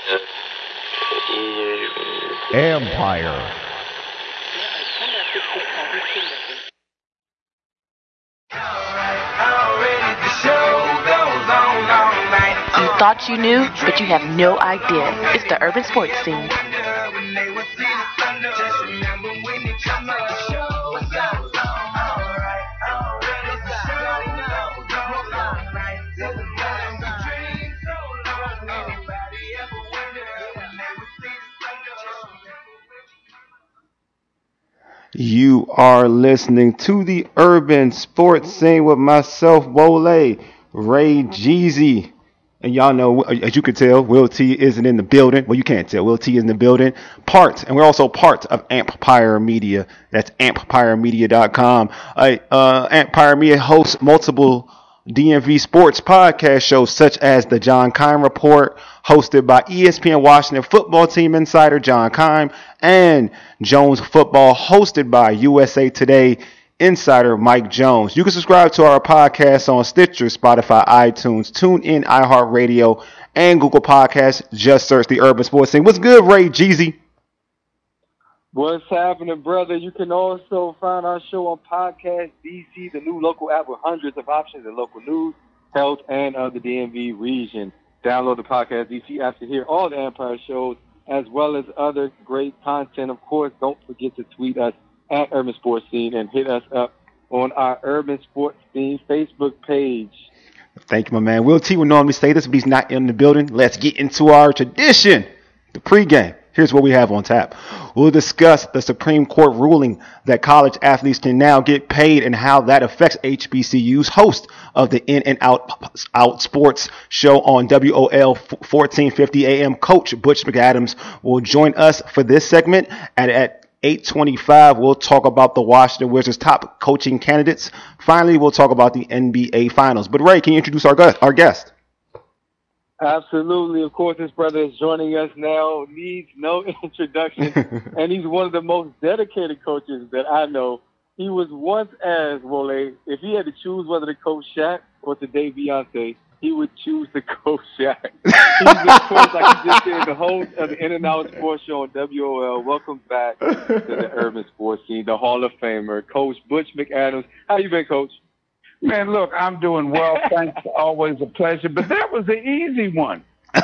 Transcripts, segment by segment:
Empire. You thought you knew, but you have no idea. It's the urban sports scene. You are listening to the Urban Sports Scene with myself, Wole, Ray Jeezy. And y'all know, as you can tell, Will T isn't in the building. Well, you can't tell. Will T is in the building. And we're also part of Empire Media. That's empiremedia.com. Empire Media hosts multiple DMV sports podcast shows such as the John Keim Report, hosted by ESPN Washington football team insider John Keim, and Jones Football, hosted by USA Today insider Mike Jones. You can subscribe to our podcast on Stitcher, Spotify, iTunes, TuneIn, iHeartRadio, and Google Podcasts. Just search the Urban Sports Scene. What's good, Ray Jeezy? What's happening, brother? You can also find our show on Podcast DC, the new local app with hundreds of options in local news, health, and the DMV region. Download the Podcast DC app to hear all the Empire shows, as well as other great content. Of course, don't forget to tweet us at Urban Sports Scene and hit us up on our Urban Sports Scene Facebook page. Thank you, my man. Will T would normally say this, but he's not in the building. Let's get into our tradition, the pregame. Here's what we have on tap. We'll discuss the Supreme Court ruling that college athletes can now get paid and how that affects HBCU's. Host of the In and Out Sports show on WOL 1450 AM, Coach Butch McAdams, will join us for this segment. And at 8:25, we'll talk about the Washington Wizards' top coaching candidates. Finally, we'll talk about the NBA Finals. But Ray, can you introduce our guest? Absolutely. Of course, this brother is joining us now. Needs no introduction. And he's one of the most dedicated coaches that I know. He was once asked, Wole, if he had to choose whether to coach Shaq or to date Beyonce, he would choose to coach Shaq. He's, of course, like you just said, the host of the In and Out Sports Show on WOL. Welcome back to the Urban Sports Scene, the Hall of Famer, Coach Butch McAdams. How you been, Coach? Man, look, I'm doing well. Thanks. Always a pleasure. But that was the easy one.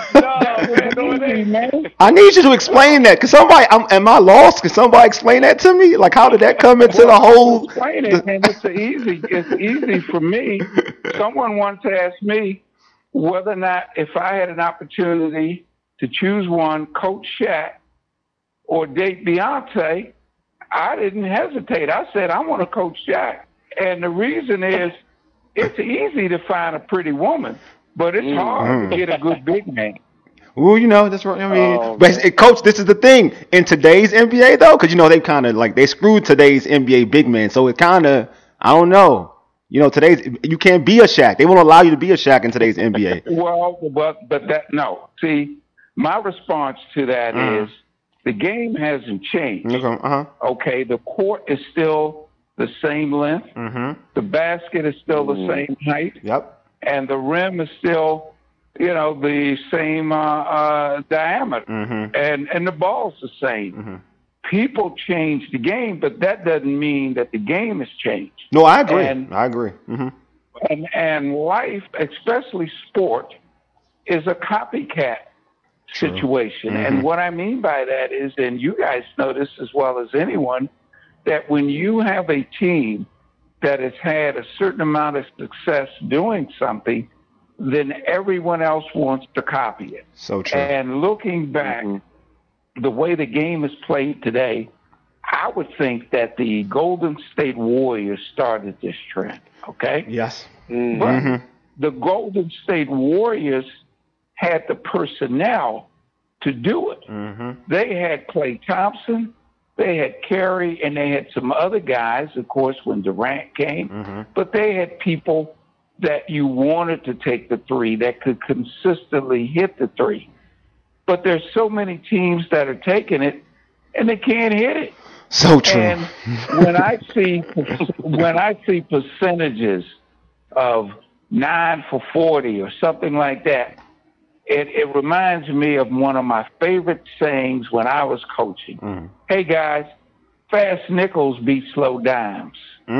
Man. I need you to explain that. Cause am I lost? Can somebody explain that to me? Like, how did that come into the whole? Explain it, man. It's easy for me. Someone once asked me whether or not, if I had an opportunity to choose one, coach Shaq or date Beyonce, I didn't hesitate. I said, I want to coach Shaq. And the reason is, it's easy to find a pretty woman, but it's hard to get a good big man. Well, that's what I mean. But Coach, this is the thing in today's NBA though, because they kind of they screwed today's NBA big man. So it kind of, I don't know. Today's, you can't be a Shaq. They won't allow you to be a Shaq in today's NBA. Well, but that no. See, my response to that is the game hasn't changed. Okay, the court is still the same length. The basket is still the same height. Yep. And the rim is still, the same diameter. And the ball's the same. People change the game, but that doesn't mean that the game has changed. No, I agree. I agree. And life, especially sport, is a copycat situation. And what I mean by that is, and you guys know this as well as anyone, that when you have a team that has had a certain amount of success doing something, then everyone else wants to copy it. So true. And looking back, the way the game is played today, I would think that the Golden State Warriors started this trend, okay? Yes. But the Golden State Warriors had the personnel to do it. They had Klay Thompson, they had Curry, and they had some other guys, of course, when Durant came. But they had people that you wanted to take the three, that could consistently hit the three. But there's so many teams that are taking it, and they can't hit it. So true. And when I see percentages of 9 for 40 or something like that, It reminds me of one of my favorite sayings when I was coaching. Mm. Hey, guys, fast nickels beat slow dimes.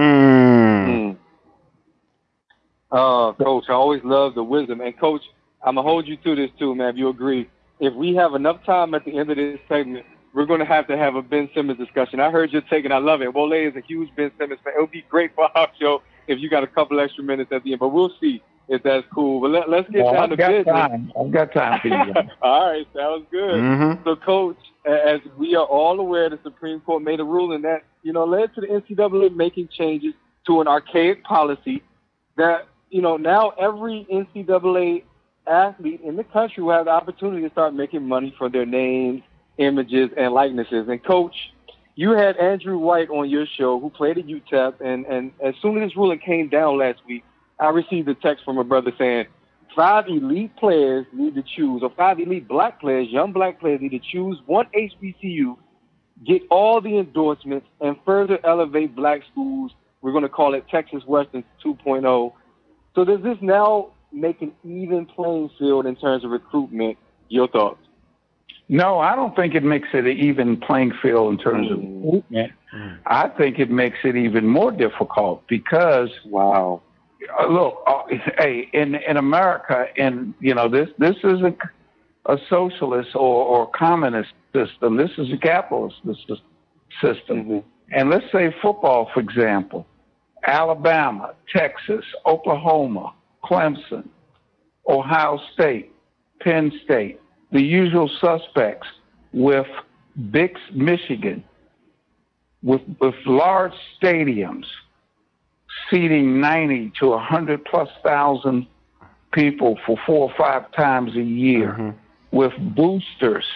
Coach, I always love the wisdom. And, Coach, I'm going to hold you to this, too, man, if you agree. If we have enough time at the end of this segment, we're going to have a Ben Simmons discussion. I heard your take, and I love it. Wole is a huge Ben Simmons fan. It would be great for our show if you got a couple extra minutes at the end. But we'll see if that's cool. But let's get down to business. I've got time for you. All right, sounds good. Mm-hmm. So, Coach, as we are all aware, the Supreme Court made a ruling that, led to the NCAA making changes to an archaic policy that, now every NCAA athlete in the country will have the opportunity to start making money for their names, images, and likenesses. And, Coach, you had Andrew White on your show who played at UTEP, and as soon as this ruling came down last week, I received a text from a brother saying 5 elite players need to choose, or 5 elite black players, young black players need to choose one HBCU, get all the endorsements, and further elevate black schools. We're going to call it Texas Western 2.0. So does this now make an even playing field in terms of recruitment? Your thoughts? No, I don't think it makes it an even playing field in terms of recruitment. I think it makes it even more difficult because, wow. Look, hey, in America, and this isn't a socialist or communist system. This is a capitalist system. Mm-hmm. And let's say football, for example, Alabama, Texas, Oklahoma, Clemson, Ohio State, Penn State, the usual suspects with big Michigan, with large stadiums, seating 90 to 100,000+ people for 4 or 5 times a year, with boosters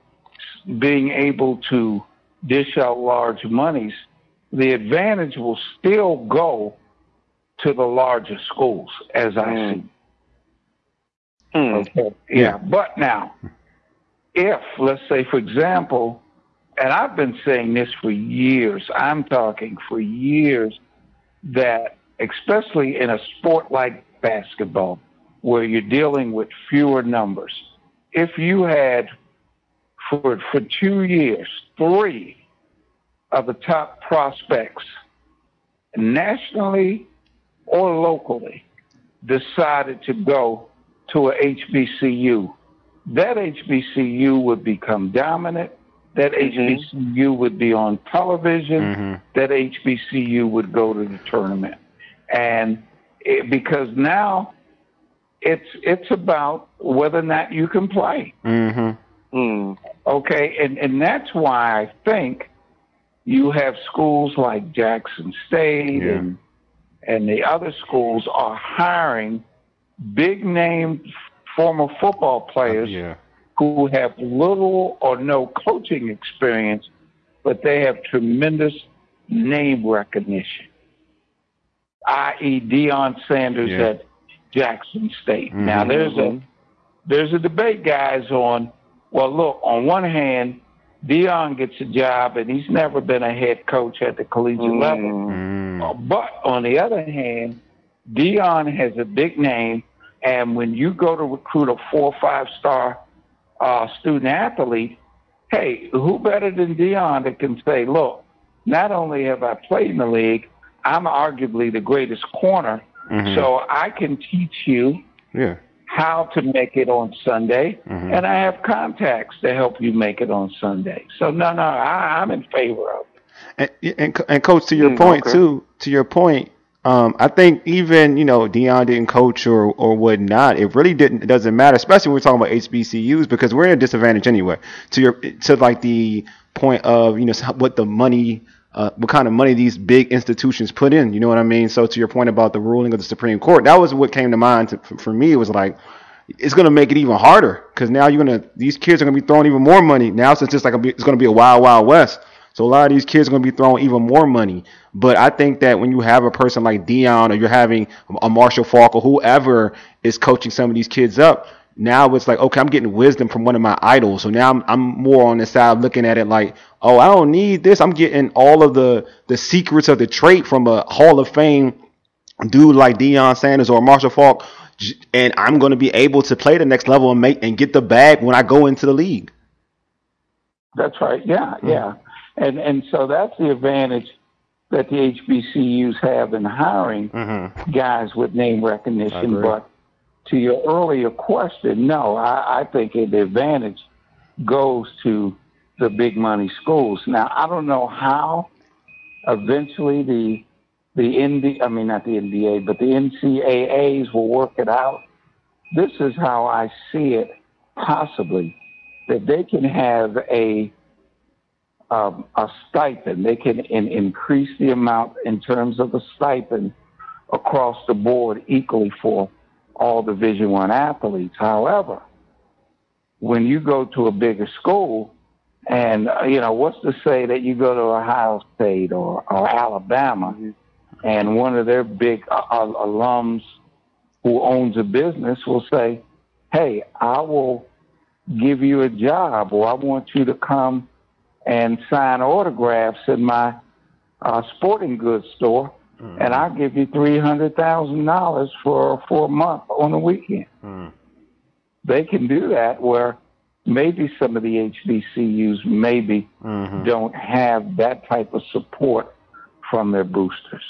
being able to dish out large monies, the advantage will still go to the larger schools, as I see. Okay. Yeah. But now, if, let's say, for example, and I've been saying this for years, I'm talking for years, that especially in a sport like basketball, where you're dealing with fewer numbers, if you had for 2 years, 3 of the top prospects nationally or locally decided to go to a HBCU, that HBCU would become dominant. That HBCU would be on television. That HBCU would go to the tournament. And because now it's about whether or not you can play. Okay, and that's why I think you have schools like Jackson State and the other schools are hiring big-name former football players who have little or no coaching experience, but they have tremendous name recognition, i.e. Deion Sanders at Jackson State. Now, there's a debate, guys, on, well, look, on one hand, Deion gets a job, and he's never been a head coach at the collegiate level. But on the other hand, Deion has a big name, and when you go to recruit a 4 or 5-star student athlete, hey, who better than Deion that can say, look, not only have I played in the league, I'm arguably the greatest corner, so I can teach you how to make it on Sunday, and I have contacts to help you make it on Sunday. So, no, I'm in favor of it. And Coach, to your point, too, I think even, Deion didn't coach or whatnot. It really it doesn't matter, especially when we're talking about HBCUs, because we're in a disadvantage anyway. To like the point of, what the money, what kind of money these big institutions put in, you know what I mean? So to your point about the ruling of the Supreme Court, that was what came to mind for me. It was like, it's going to make it even harder because now these kids are going to be throwing even more money. Now it's just like it's going to be a wild, wild west. So a lot of these kids are going to be throwing even more money. But I think that when you have a person like Deion or you're having a Marshall Faulk or whoever is coaching some of these kids up, now it's like, okay, I'm getting wisdom from one of my idols. So now I'm more on the side looking at it like, oh, I don't need this. I'm getting all of the secrets of the trait from a Hall of Fame dude like Deion Sanders or Marshall Faulk and I'm going to be able to play the next level and get the bag when I go into the league. That's right. Yeah, yeah. And so that's the advantage that the HBCUs have in hiring guys with name recognition. But to your earlier question, no, I think the advantage goes to the big money schools. Now, I don't know how eventually not the NBA, but the NCAAs will work it out. This is how I see it, possibly, that they can have a stipend. They can increase the amount in terms of the stipend across the board equally for all Division I athletes. However, when you go to a bigger school, and what's to say that you go to Ohio State or Alabama, and one of their big alums who owns a business will say, "Hey, I will give you a job, or I want you to come and sign autographs in my sporting goods store, and I'll give you $300,000 for a month on the weekend." They can do that, where maybe some of the HBCUs don't have that type of support from their boosters.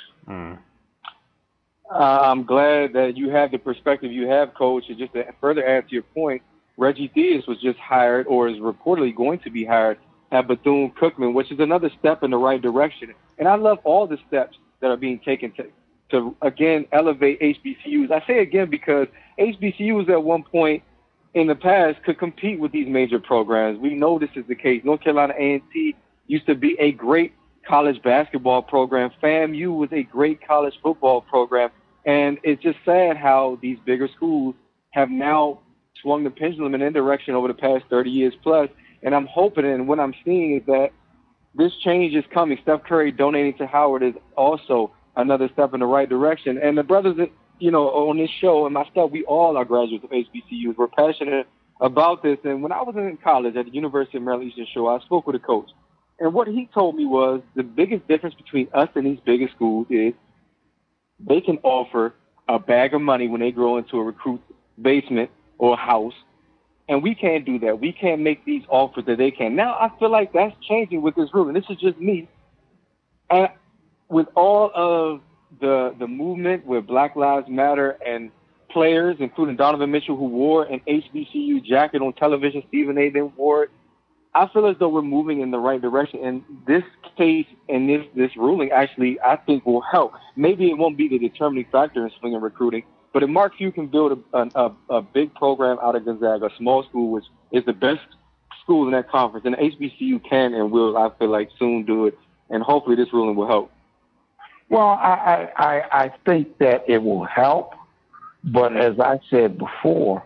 I'm glad that you have the perspective you have, Coach. And just to further add to your point, Reggie Theus was just hired, or is reportedly going to be hired, at Bethune-Cookman, which is another step in the right direction. And I love all the steps that are being taken to again, elevate HBCUs. I say again because HBCUs at one point in the past could compete with these major programs. We know this is the case. North Carolina A&T used to be a great college basketball program. FAMU was a great college football program. And it's just sad how these bigger schools have now swung the pendulum in that direction over the past 30 years plus. And I'm hoping, and what I'm seeing is that this change is coming. Steph Curry donating to Howard is also another step in the right direction. And the brothers that, on this show and myself, we all are graduates of HBCUs. We're passionate about this. And when I was in college at the University of Maryland Eastern Shore, I spoke with a coach. And what he told me was the biggest difference between us and these bigger schools is they can offer a bag of money when they grow into a recruit's basement or house. And we can't do that. We can't make these offers that they can. Now, I feel like that's changing with this rule. And this is just me. And with all of the movement with Black Lives Matter and players, including Donovan Mitchell, who wore an HBCU jacket on television, Stephen A. then wore it, I feel as though we're moving in the right direction. And this case and this ruling actually, I think, will help. Maybe it won't be the determining factor in swinging recruiting, but if Mark Few can build a big program out of Gonzaga, a small school, which is the best school in that conference, and HBCU can and will, I feel like, soon do it. And hopefully this ruling will help. Well, I think that it will help. But as I said before,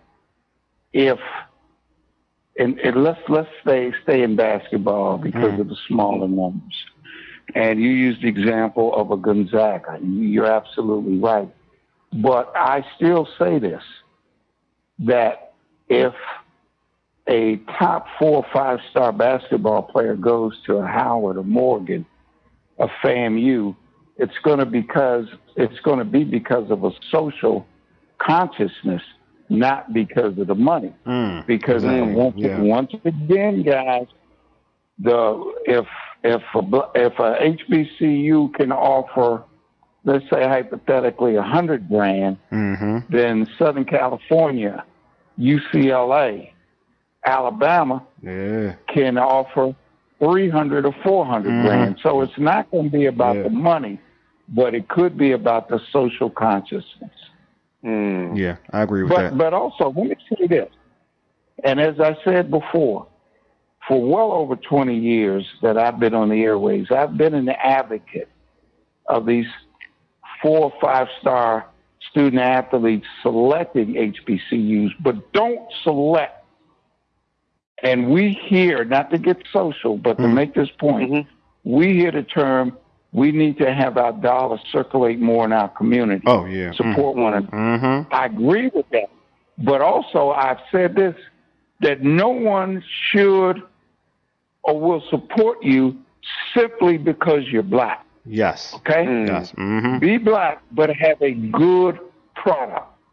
and let's stay in basketball because of the smaller numbers. And you used the example of a Gonzaga. You're absolutely right. But I still say this, that if a top 4 or 5-star basketball player goes to a Howard, a Morgan, a FAMU, it's going to be because of a social consciousn's, not because of the money. Because once again, guys, if a HBCU can offer, let's say hypothetically, $100,000, then Southern California, UCLA, Alabama can offer $300,000 or $400,000. So it's not going to be about the money, but it could be about the social consciousness. Yeah, I agree with that. But also, let me say this, and as I said before, for well over 20 years that I've been on the airways, I've been an advocate of these 4 or 5-star student athletes selecting HBCUs, but don't select. And we hear, not to get social, but to make this point, we hear the term, we need to have our dollars circulate more in our community. Oh, yeah. Support one another. I agree with that. But also, I've said this, that no one should or will support you simply because you're black. Yes. Okay? Yes. Be black, but have a good product.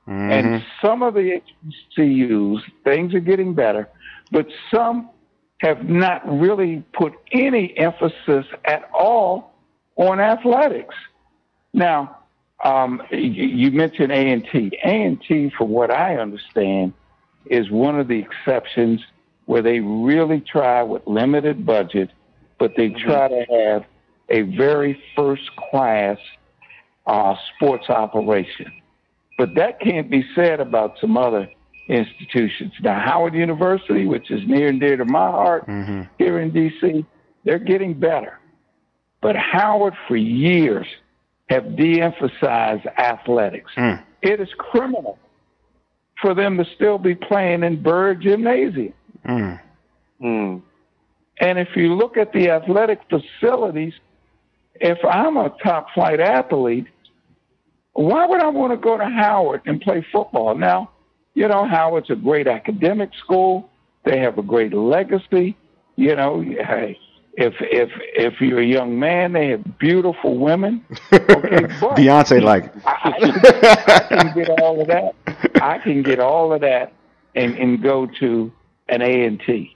And some of the HBCUs, things are getting better, but some have not really put any emphasis at all on athletics. Now, you mentioned A&T. A&T, from what I understand, is one of the exceptions where they really try with limited budget, but they try to have a very first-class sports operation. But that can't be said about some other institutions. Now, Howard University, which is near and dear to my heart here in D.C., they're getting better. But Howard, for years, have de-emphasized athletics. It is criminal for them to still be playing in Byrd Gymnasium. And if you look at the athletic facilities, if I'm a top-flight athlete, why would I want to go to Howard and play football? Now, you know, Howard's a great academic school. They have a great legacy. You know, hey, if you're a young man, they have beautiful women. Okay, but Beyonce like. I can get all of that. I can get all of that and go to an A&T.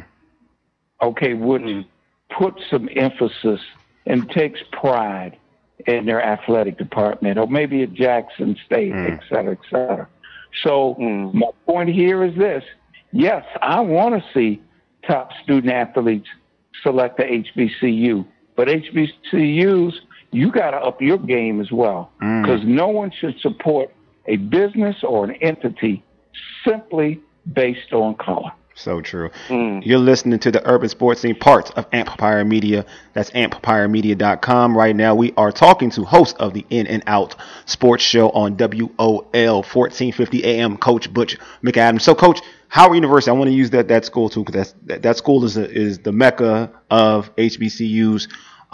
Okay, which puts some emphasis and takes pride in their athletic department, or maybe at Jackson State, et cetera, et cetera. So my point here is this. Yes, I want to see top student athletes select the HBCU, but HBCUs, you got to up your game as well, because no one should support a business or an entity simply based on color. So true. You're listening to the Urban Sports Scene, part of Amplifier Media. That's amplifiermedia.com. Right now, we are talking to host of the In and Out Sports Show on WOL 1450 AM, Coach Butch McAdams. So, Coach, Howard University, I want to use that school too, because that school is the mecca of HBCUs.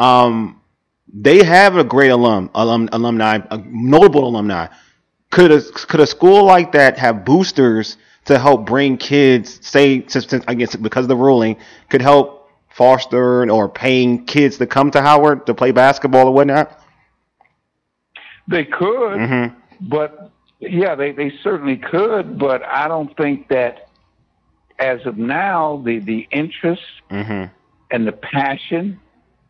They have a great alumni, a notable alumni. Could a school like that have boosters to help bring kids, say, I guess because of the ruling, could help foster or paying kids to come to Howard to play basketball or whatnot? They could, but yeah, they certainly could, but I don't think that as of now, the interest and the passion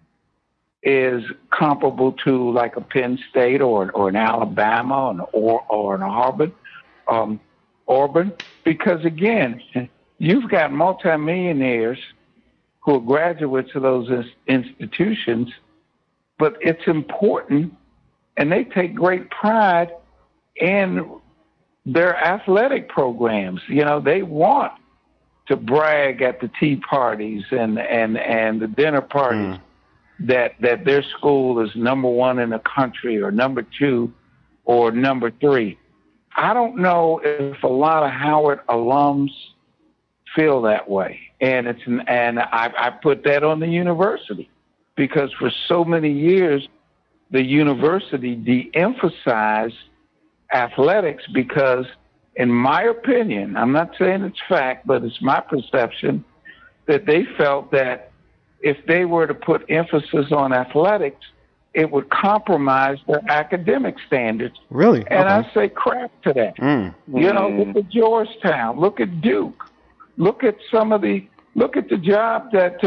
is comparable to like a Penn State or an Alabama or an Auburn, because again, you've got multimillionaires who are graduates of those institutions, but it's important, and they take great pride in their athletic programs. You know, they want to brag at the tea parties and the dinner parties that their school is number one in the country or number two or number three. I don't know if a lot of Howard alums feel that way, and I put that on the university, because for so many years the university de-emphasized athletics because, in my opinion, I'm not saying it's fact, but it's my perception, that they felt that if they were to put emphasis on athletics, it would compromise their academic standards. Really? And I say crap to that. You know, look at Georgetown, look at Duke, look at the job that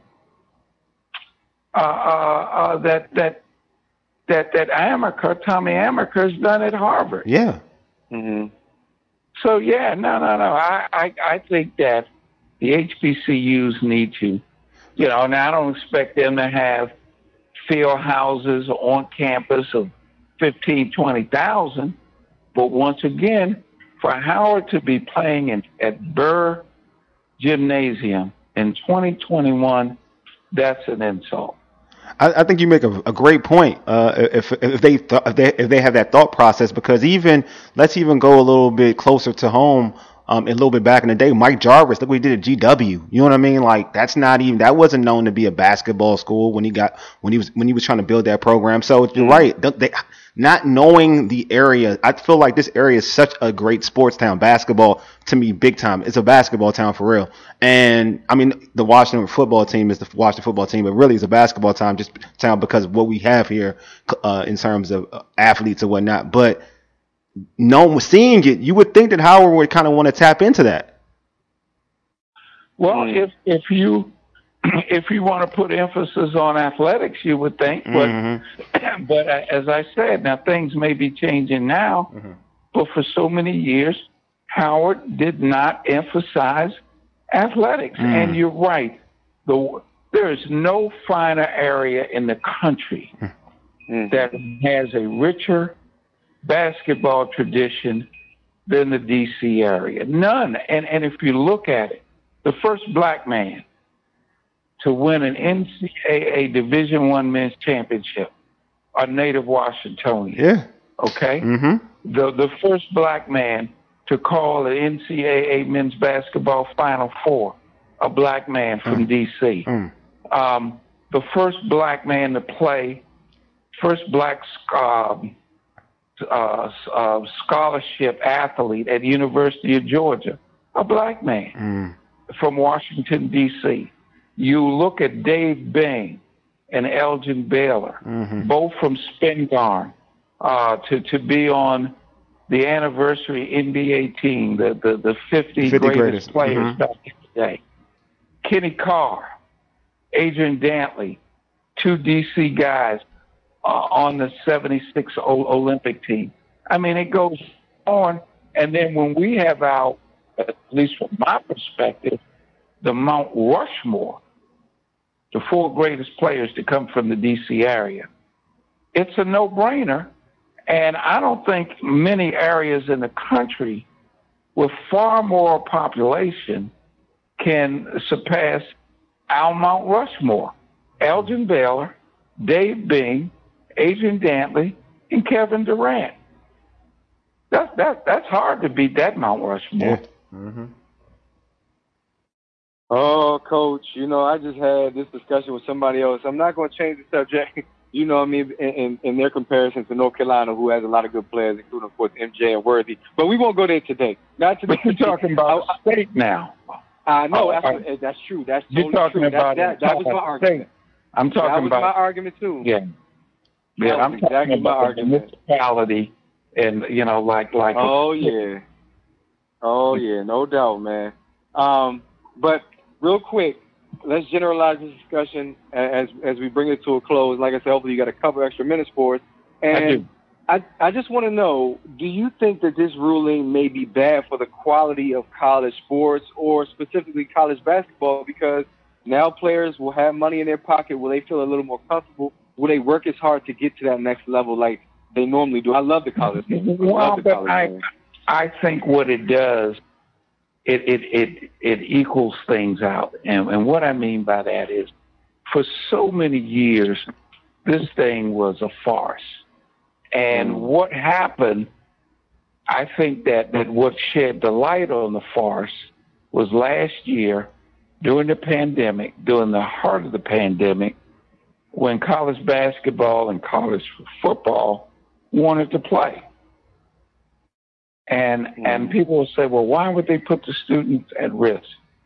Tommy Amaker has done at Harvard. Yeah. So yeah, no. I think that the HBCUs need to, you know, now I don't expect them to have field houses on campus of 15,000, 20,000. But once again, for Howard to be playing at Byrd Gymnasium in 2021, that's an insult. I think you make a great point. If they have that thought process, because let's even go a little bit closer to home. A little bit back in the day, Mike Jarvis, look what he did at GW. You know what I mean? Like, that wasn't known to be a basketball school when he was trying to build that program. So you're right. Not knowing the area, I feel like this area is such a great sports town. Basketball, to me, big time. It's a basketball town for real. And I mean, the Washington football team is the Washington football team, but really it's a basketball town because of what we have here in terms of athletes and whatnot. But seeing it, you would think that Howard would kind of want to tap into that. Well, if you want to put emphasis on athletics, you would think, but as I said, now things may be changing now, but for so many years, Howard did not emphasize athletics. And you're right, there is no finer area in the country that has a richer basketball tradition than the D.C. area. None. And if you look at it, the first black man to win an NCAA Division I men's championship, a native Washingtonian. Yeah. Okay? The first black man to call an NCAA men's basketball Final Four, a black man from D.C. The first black man to play, first black scholarship athlete at the University of Georgia, a black man from Washington, D.C. You look at Dave Bing and Elgin Baylor, both from Spingarn, to be on the anniversary NBA team, the 50 greatest players back in the day. Kenny Carr, Adrian Dantley, two D.C. guys on the 76 Olympic team. I mean, it goes on. And then when we have out, at least from my perspective, the Mount Rushmore, the four greatest players to come from the D.C. area, it's a no-brainer. And I don't think many areas in the country with far more population can surpass our Mount Rushmore. Elgin Baylor, Dave Bing, Adrian Dantley, and Kevin Durant. That's hard to beat that Mount Rushmore. Yeah. Oh, Coach, I just had this discussion with somebody else. I'm not going to change the subject, in their comparison to North Carolina, who has a lot of good players, including, of course, MJ and Worthy. But we won't go there today. Not today. But you're talking about state now. No, that's true. That's you're talking true. about that was my argument. I'm talking about my argument, too. Yeah. Yeah, I'm talking about the municipality and, like. Oh, yeah. Oh, yeah, no doubt, man. But real quick, let's generalize this discussion as we bring it to a close. Like I said, hopefully you got a couple extra minutes for us. And I just want to know, do you think that this ruling may be bad for the quality of college sports or specifically college basketball? Because now players will have money in their pocket. Will they feel a little more comfortable? Will they work as hard to get to that next level like they normally do? I love the college game. I think what it does, it equals things out. And what I mean by that is, for so many years, this thing was a farce. And what happened, I think that what shed the light on the farce was last year during the pandemic, during the heart of the pandemic, when college basketball and college football wanted to play. And people will say, well, why would they put the students at risk?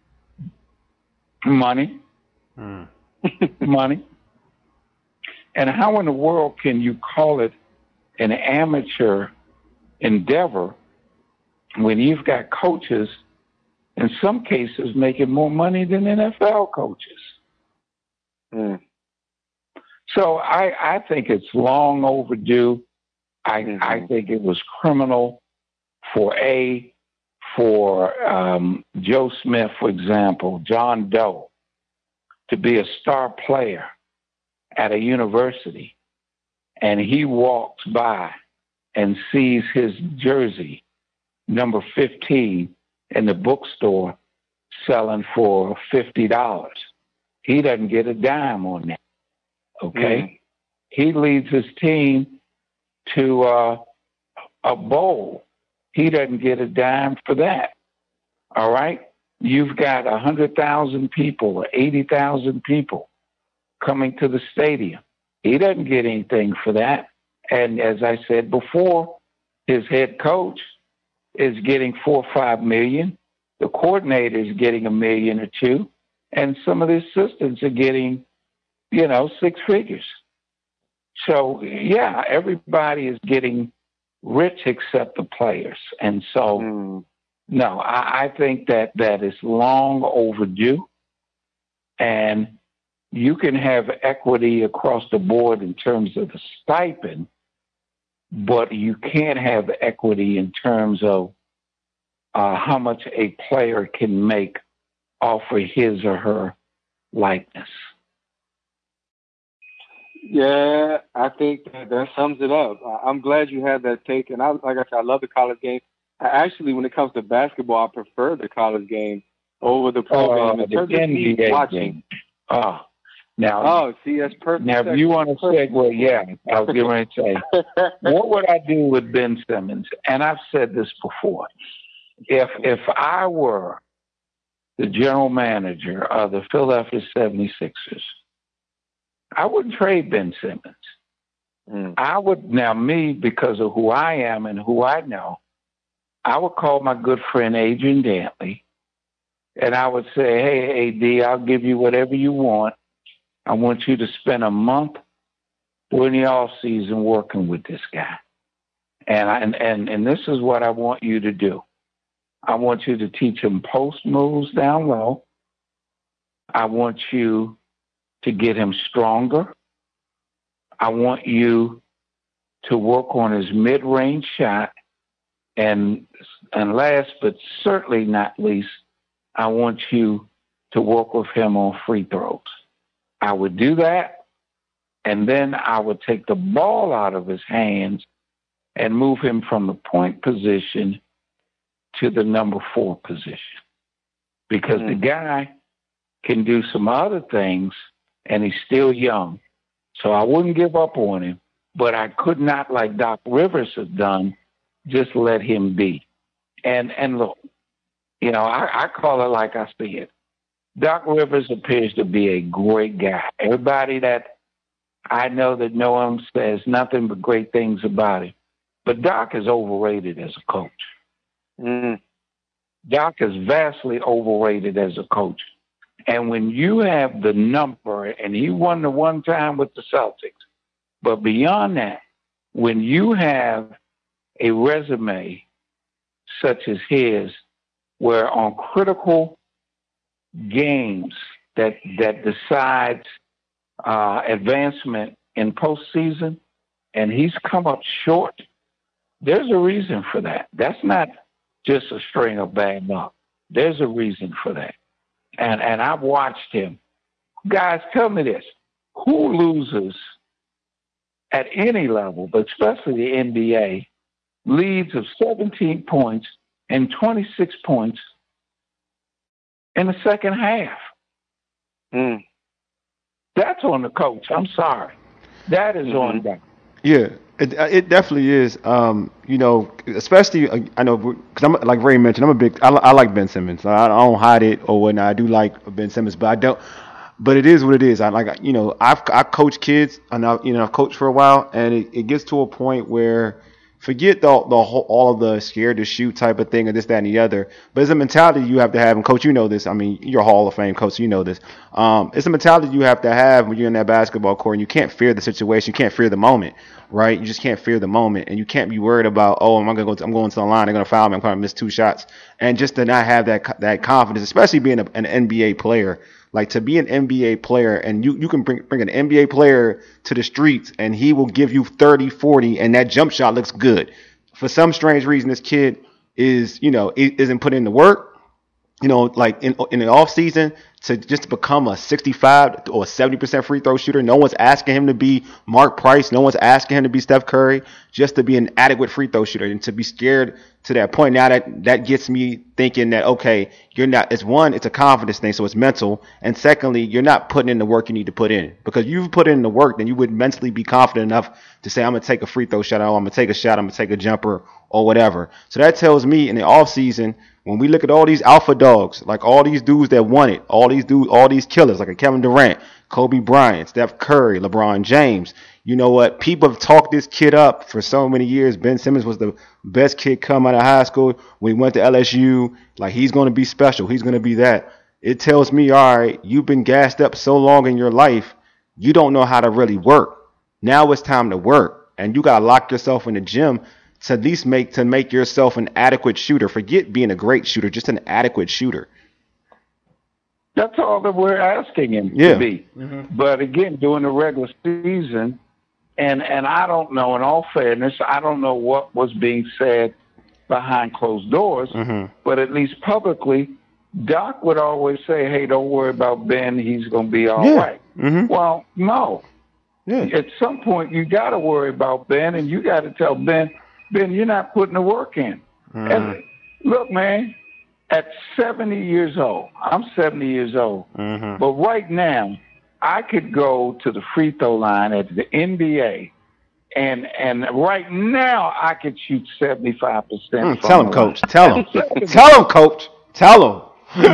Money. Money. And how in the world can you call it an amateur endeavor when you've got coaches, in some cases, making more money than NFL coaches? So I think it's long overdue. I think it was criminal for Joe Smith, for example, John Doe, to be a star player at a university, and he walks by and sees his jersey, number 15, in the bookstore selling for $50. He doesn't get a dime on that. Okay? He leads his team to a bowl. He doesn't get a dime for that. All right? You've got 100,000 people or 80,000 people coming to the stadium. He doesn't get anything for that. And as I said before, his head coach is getting $4 or $5 million. The coordinator is getting $1 million or $2 million, and some of the assistants are getting, 6 figures. So yeah, everybody is getting Rich accept the players. And so, no, I think that is long overdue. And you can have equity across the board in terms of the stipend, but you can't have equity in terms of how much a player can make off of his or her likeness. Yeah, I think that sums it up. I'm glad you had that take. And like I said, I love the college game. Actually, when it comes to basketball, I prefer the college game over the pro game. In terms of me watching. See, that's perfect. Now, if you want to segue, yeah, I was getting ready to say, what would I do with Ben Simmons? And I've said this before. If I were the general manager of the Philadelphia 76ers, I wouldn't trade Ben Simmons. I would, now me, because of who I am and who I know, I would call my good friend Adrian Dantley, and I would say, hey, AD, I'll give you whatever you want. I want you to spend a month during the off season working with this guy. And this is what I want you to do. I want you to teach him post moves down low. I want you to get him stronger. I want you to work on his mid-range shot. And last but certainly not least, I want you to work with him on free throws. I would do that, and then I would take the ball out of his hands and move him from the point position to the number 4 position. Because the guy can do some other things, and he's still young. So I wouldn't give up on him, but I could not, like Doc Rivers has done, just let him be. And look, you know, I call it like I see it. Doc Rivers appears to be a great guy. Everybody that I know that know him says nothing but great things about him. But Doc is overrated as a coach. Doc is vastly overrated as a coach. And when you have the number, and he won the one time with the Celtics, but beyond that, when you have a resume such as his, where on critical games that decides advancement in postseason, and he's come up short, there's a reason for that. That's not just a string of bad luck. There's a reason for that. And I've watched him. Guys, tell me this. Who loses at any level, but especially the NBA, leads of 17 points and 26 points in the second half? That's on the coach. I'm sorry. That is on them. Yeah, it definitely is. You know, especially I know because I'm like Ray mentioned, I like Ben Simmons. I don't hide it or whatnot. I do like Ben Simmons, but I don't. But it is what it is. I like, you know, I coach kids, and I've coached for a while, and it gets to a point where forget the whole, all of the scared to shoot type of thing, or this, that, and the other. But it's a mentality you have to have, and coach, you know this. I mean, you're a Hall of Fame coach, so you know this. It's a mentality you have to have when you're in that basketball court, and you can't fear the situation, you can't fear the moment, right? You just can't fear the moment, and you can't be worried about, I'm going to the line, they're going to foul me, I'm going to miss 2 shots, and just to not have that confidence, especially being an NBA player. Like, to be an NBA player, and you can bring an NBA player to the streets, and he will give you 30, 40, and that jump shot looks good. For some strange reason, this kid isn't putting in the work, like in the off season, to just become a 65 or 70% free throw shooter. No one's asking him to be Mark Price. No one's asking him to be Steph Curry, just to be an adequate free throw shooter, and to be scared to that point. Now that gets me thinking that, okay, you're not, it's a confidence thing, so it's mental. And secondly, you're not putting in the work you need to put in, because you've put in the work, then you would mentally be confident enough to say, I'm going to take a free throw shot, or I'm going to take a shot, I'm going to take a jumper, or whatever. So that tells me in the off season, when we look at all these alpha dogs, like all these dudes that won it, all these killers, like a Kevin Durant, Kobe Bryant, Steph Curry, LeBron James, you know what? People have talked this kid up for so many years. Ben Simmons was the best kid come out of high school. When he went to LSU, like, he's going to be special. He's going to be that. It tells me, all right, you've been gassed up so long in your life, you don't know how to really work. Now it's time to work. And you got to lock yourself in the gym to at least make yourself an adequate shooter. Forget being a great shooter, just an adequate shooter. That's all that we're asking him to be. But again, during the regular season, and I don't know, in all fairness, I don't know what was being said behind closed doors, but at least publicly, Doc would always say, hey, don't worry about Ben, he's going to be all right. Well, no. At some point, you got to worry about Ben, and you got to tell Ben, you're not putting the work in. And look, man, at 70 years old, I'm 70 years old, but right now, I could go to the free throw line at the NBA, and right now I could shoot 75%. Tell him, Coach. Tell him. Tell him, Coach. Tell him.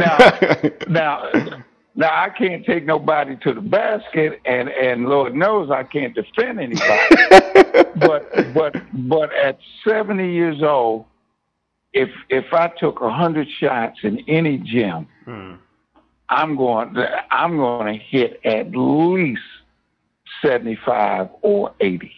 Now I can't take nobody to the basket, and Lord knows I can't defend anybody. but at 70 years old, if I took 100 shots in any gym, I'm going to hit at least 75 or 80.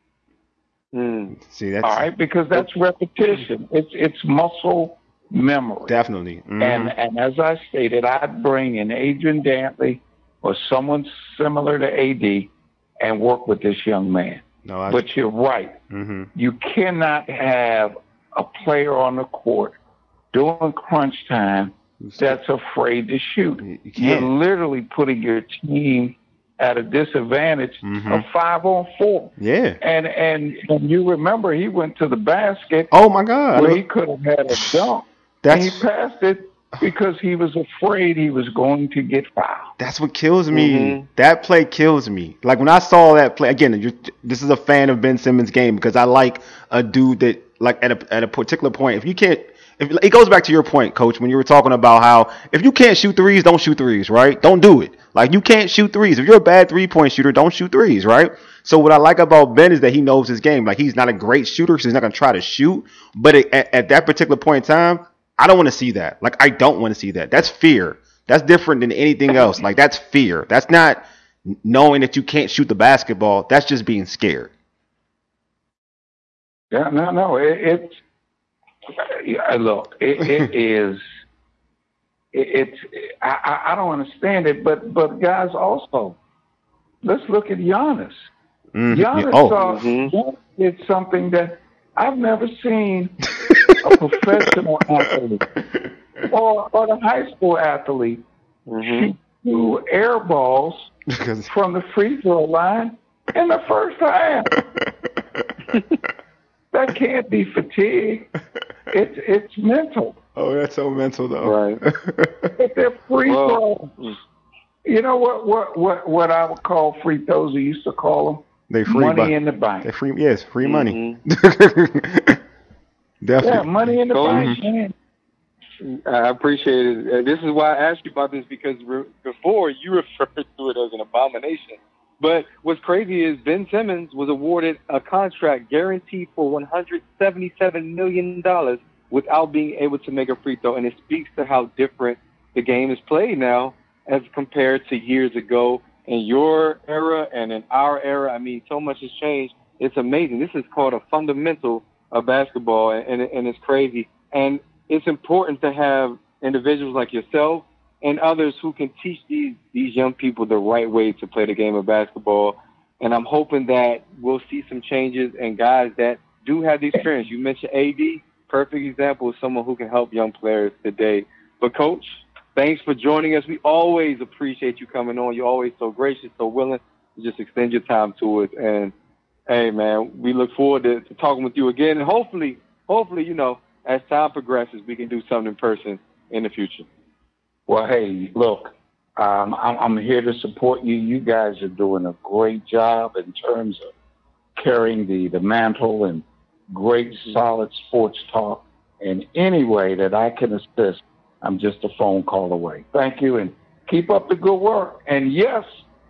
See, that's all right, because that's repetition. It's muscle memory. Definitely. And as I stated, I'd bring in Adrian Dantley or someone similar to AD and work with this young man. But you're right. You cannot have a player on the court during crunch time that's afraid to shoot. You're literally putting your team at a disadvantage of 5-on-4. Yeah. And you remember he went to the basket. Oh my God. Where he could have had a dunk. And he passed it because he was afraid he was going to get fouled. That's what kills me. That play kills me. Like when I saw that play again, this is a fan of Ben Simmons' game because I like a dude that like at a particular point, if you can't, if it goes back to your point, Coach, when you were talking about how if you can't shoot threes, don't shoot threes, right? Don't do it. Like you can't shoot threes. If you're a bad 3-point shooter, don't shoot threes, right? So what I like about Ben is that he knows his game. Like he's not a great shooter, so he's not gonna try to shoot. But at that particular point in time, I don't want to see that. Like I don't want to see that. That's fear. That's different than anything else. Like that's fear. That's not knowing that you can't shoot the basketball. That's just being scared. Yeah, no. It's look. It is. It's. I don't understand it, but guys, also, let's look at Giannis. Giannis did something that I've never seen a professional athlete or a high school athlete shoot 2 air balls from the free throw line in the first half. That can't be fatigue. It's mental. Oh, that's so mental though. Right. But they're free throws. You know what I would call free throws? We used to call them. They free money in the bank. They free, yes, free money. Definitely. Yeah, money in the bank. I appreciate it. This is why I asked you about this because before you referred to it as an abomination. But what's crazy is Ben Simmons was awarded a contract guaranteed for $177 million without being able to make a free throw. And it speaks to how different the game is played now as compared to years ago. In your era and in our era, I mean, so much has changed. It's amazing. This is called a fundamental of basketball, and it's crazy. And it's important to have individuals like yourself and others who can teach these young people the right way to play the game of basketball. And I'm hoping that we'll see some changes and guys that do have the experience. You mentioned AD, perfect example of someone who can help young players today. But, Coach, thanks for joining us. We always appreciate you coming on. You're always so gracious, so willing to just extend your time to us. And, hey, man, we look forward to talking with you again. And hopefully, you know, as time progresses, we can do something in person in the future. Well, hey, look, I'm here to support you. You guys are doing a great job in terms of carrying the mantle and great, solid sports talk. In any way that I can assist, I'm just a phone call away. Thank you, and keep up the good work. And yes,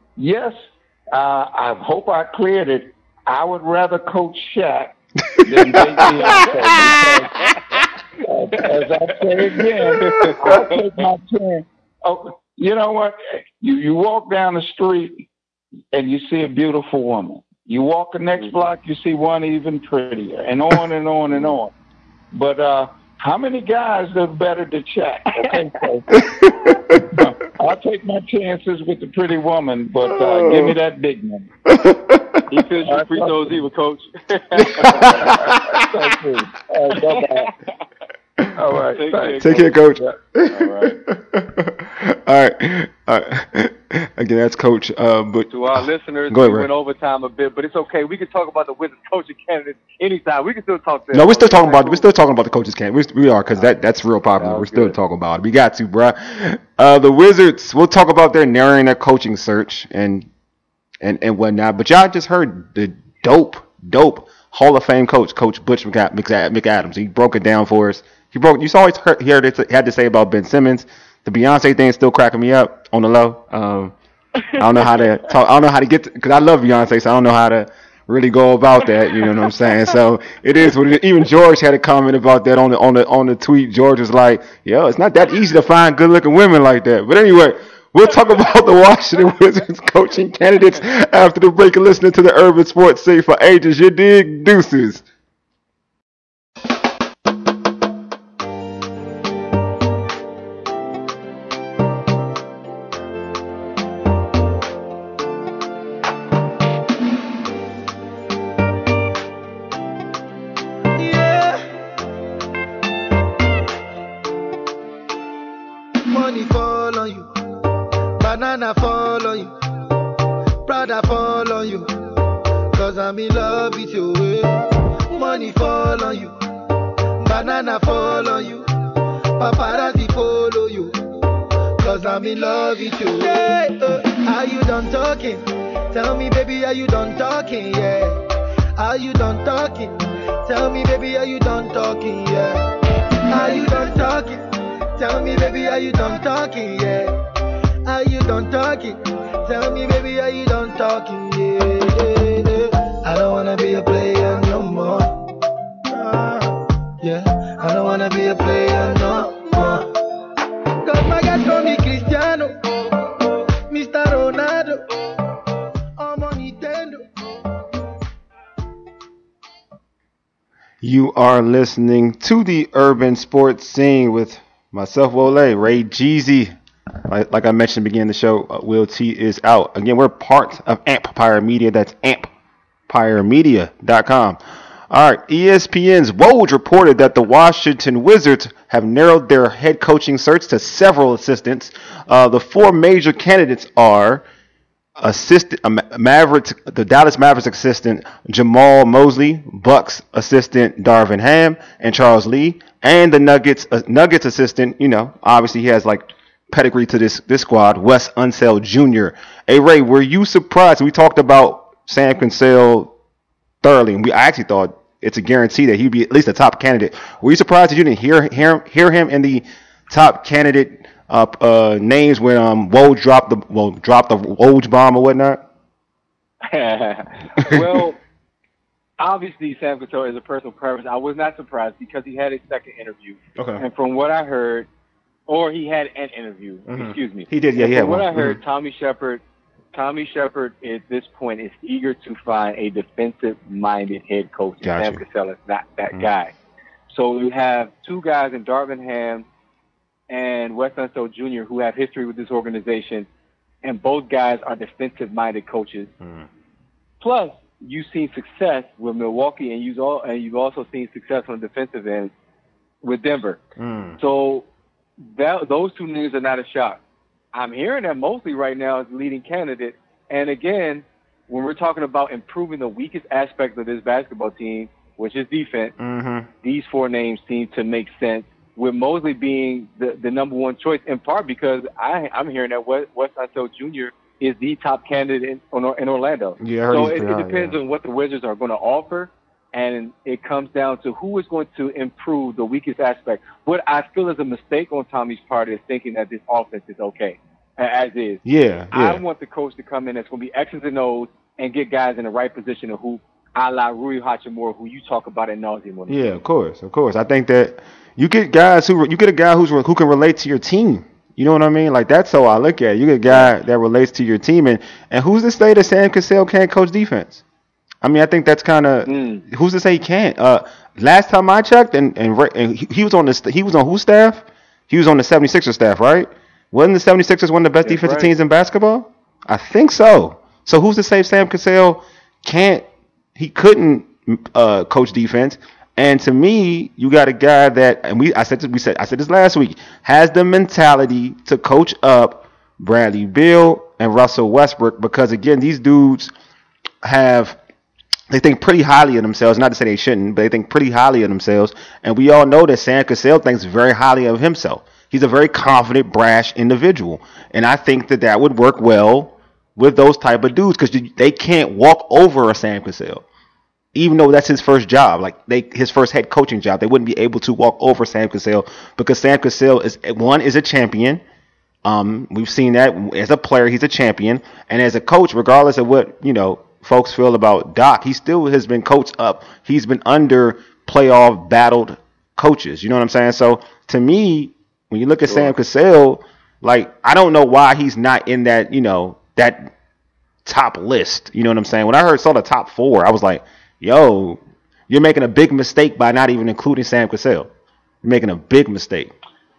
I hope I cleared it. I would rather coach Shaq than Beyonce. As I say again, I'll take my turn. Oh, you know what? You walk down the street and you see a beautiful woman. You walk the next block, you see one even prettier, and on and on and on. But how many guys are better than Shaq? Okay, so I'll take my chances with the pretty woman, but give me that big one. He says you free throws either, Coach. All right. Take care, Coach. All right. All right. Again, that's Coach. But to our listeners, go ahead, we went overtime a bit, but it's okay. We can talk about the Wizards coaching candidates anytime. We can still talk to them. No, we're still talking about the coaches candidate. We are, because that's real popular. We're still talking about it. We got to, bruh. The Wizards. We'll talk about their narrowing their coaching search and whatnot. But y'all just heard the dope Hall of Fame coach, Coach Butch McAdams. He broke it down for us. You saw he had to say about Ben Simmons. The Beyonce thing is still cracking me up on the low. I don't know how to talk. I don't know how to get because I love Beyonce, so I don't know how to really go about that. You know what I'm saying? So it is what it is. Even George had a comment about that on the tweet. George was like, "Yo, it's not that easy to find good-looking women like that." But anyway, we'll talk about the Washington Wizards coaching candidates after the break. And listening to the Urban Sports Say for Ages. You dig? Deuces. Money fall on you, banana fall on you, Prada fall on you, cause I'm in love with you. Money fall on you, banana fall on you, paparazzi follow you, cause I'm in love with you. Are you done talking? Tell me, baby, are you done talking? Yeah. Are you done talking? Tell me, baby, are you done talking? Yeah. Are you done talking? Tell me, baby, are you done talking? Yeah. Are you done talking? Tell me, baby, are you done talking? Yeah. I don't wanna be a player no more. Yeah. I don't wanna be a player no more. Cause my guys call me Cristiano, Mr. Ronaldo, I'm on Nintendo. You are listening to the Urban Sports Scene with myself, Wole, Ray Jeezy. Like I mentioned at the beginning of the show, Will T is out. Again, we're part of Empire Media. That's empiremedia.com. All right, ESPN's Woj reported that the Washington Wizards have narrowed their head coaching search to several assistants. The four major candidates are the Dallas Mavericks assistant Jamal Mosley, Bucks assistant Darvin Ham and Charles Lee, and the Nuggets assistant. You know, obviously he has like pedigree to this squad, Wes Unseld Jr. Hey Ray, were you surprised? We talked about Sam Cassell thoroughly, and I actually thought it's a guarantee that he'd be at least a top candidate. Were you surprised that you didn't hear him in the top candidate names when Woj dropped the Woj bomb or whatnot? Well, obviously Sam Cassell is a personal preference. I was not surprised because he had a second interview. Okay. And from what I heard, or he had an interview. Mm-hmm. Excuse me. He did. Yeah, he had one. From what I heard, mm-hmm. Tommy Shepard at this point is eager to find a defensive-minded head coach. Gotcha. Sam Cassell is not that guy. So we have two guys in Darvin Ham and Wes Unseld Jr. who have history with this organization, and both guys are defensive-minded coaches. Mm. Plus, you've seen success with Milwaukee, and you've also seen success on the defensive end with Denver. Mm. So those two names are not a shock. I'm hearing that Mosley right now is the leading candidate. And again, when we're talking about improving the weakest aspect of this basketball team, which is defense, mm-hmm. these four names seem to make sense, with Mosley being the number one choice, in part because I'm hearing that Wes Unseld Jr. is the top candidate in Orlando. Yeah, so it depends on what the Wizards are going to offer, and it comes down to who is going to improve the weakest aspect. What I feel is a mistake on Tommy's part is thinking that this offense is okay, as is. Yeah. I want the coach to come in that's going to be X's and O's and get guys in the right position to hoop, a la Rui Hachimura, who you talk about ad nauseum. Yeah, of course. I think that you get a guy who can relate to your team. You know what I mean? Like, that's how I look at it. You get a guy that relates to your team, and who's to say that Sam Cassell can't coach defense? I mean, I think that's kind of who's to say he can't. Last time I checked, and he was on whose staff? He was on the 76ers staff, right? Wasn't the 76ers one of the best defensive teams in basketball? I think so. So who's to say Sam Cassell couldn't coach defense? And to me, you got a guy that, and I said this last week, has the mentality to coach up Bradley Beal and Russell Westbrook, because again, these dudes they think pretty highly of themselves. Not to say they shouldn't, but they think pretty highly of themselves. And we all know that Sam Cassell thinks very highly of himself. He's a very confident, brash individual. And I think that would work well with those type of dudes, because they can't walk over a Sam Cassell. Even though that's his first job, his first head coaching job, they wouldn't be able to walk over Sam Cassell, because Sam Cassell is a champion. We've seen that as a player, he's a champion, and as a coach, regardless of what folks feel about Doc, he still has been coached up. He's been under playoff battled coaches. You know what I'm saying? So to me, when you look at Sam Cassell, I don't know why he's not in that that top list. You know what I'm saying? When I saw the top 4, I was like, yo, you're making a big mistake by not even including Sam Cassell. You're making a big mistake.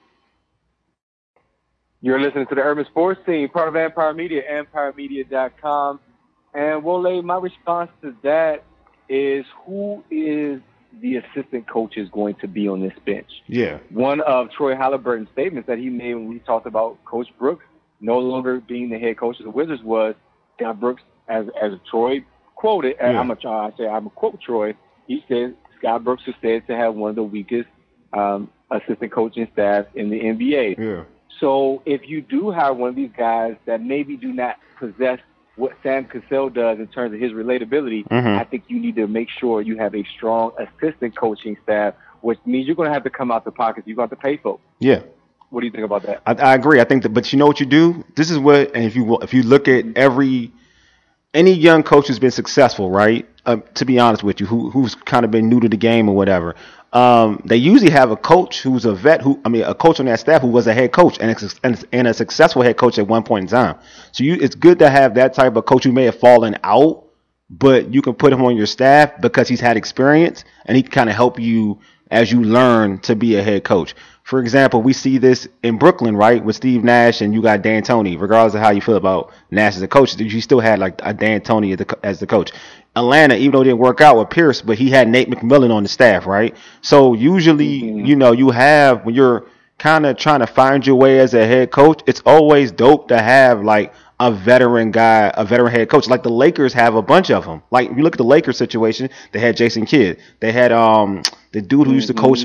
You're listening to the Urban Sports Team, part of Empire Media, empiremedia.com. And Wole, my response to that is, who is the assistant coach is going to be on this bench? Yeah. One of Troy Halliburton's statements that he made when we talked about Coach Brooks no longer being the head coach of the Wizards was Scott Brooks, as Troy quoted, and I'm gonna quote Troy. He said Scott Brooks is said to have one of the weakest assistant coaching staffs in the NBA. Yeah. So if you do have one of these guys that maybe do not possess what Sam Cassell does in terms of his relatability, I think you need to make sure you have a strong assistant coaching staff, which means you're going to have to come out the pockets. You're going to have to pay folks. Yeah. What do you think about that? I agree. I think that, but you know what you do? This is what, and if you look at any young coach who's been successful, right? To be honest with you, who's kind of been new to the game or whatever, they usually have a coach who's a vet, a coach on that staff who was a head coach and a successful head coach at one point in time. So it's good to have that type of coach who may have fallen out, but you can put him on your staff because he's had experience and he can kind of help you as you learn to be a head coach. For example, we see this in Brooklyn, right, with Steve Nash, and you got D'Antoni. Regardless of how you feel about Nash as a coach, you still had a D'Antoni as the coach. Atlanta, even though it didn't work out with Pierce, but he had Nate McMillan on the staff, right? So usually, you have, when you're kind of trying to find your way as a head coach, it's always dope to have a veteran guy, a veteran head coach. Like the Lakers have a bunch of them. Like if you look at the Lakers situation, they had Jason Kidd. They had the dude who used to coach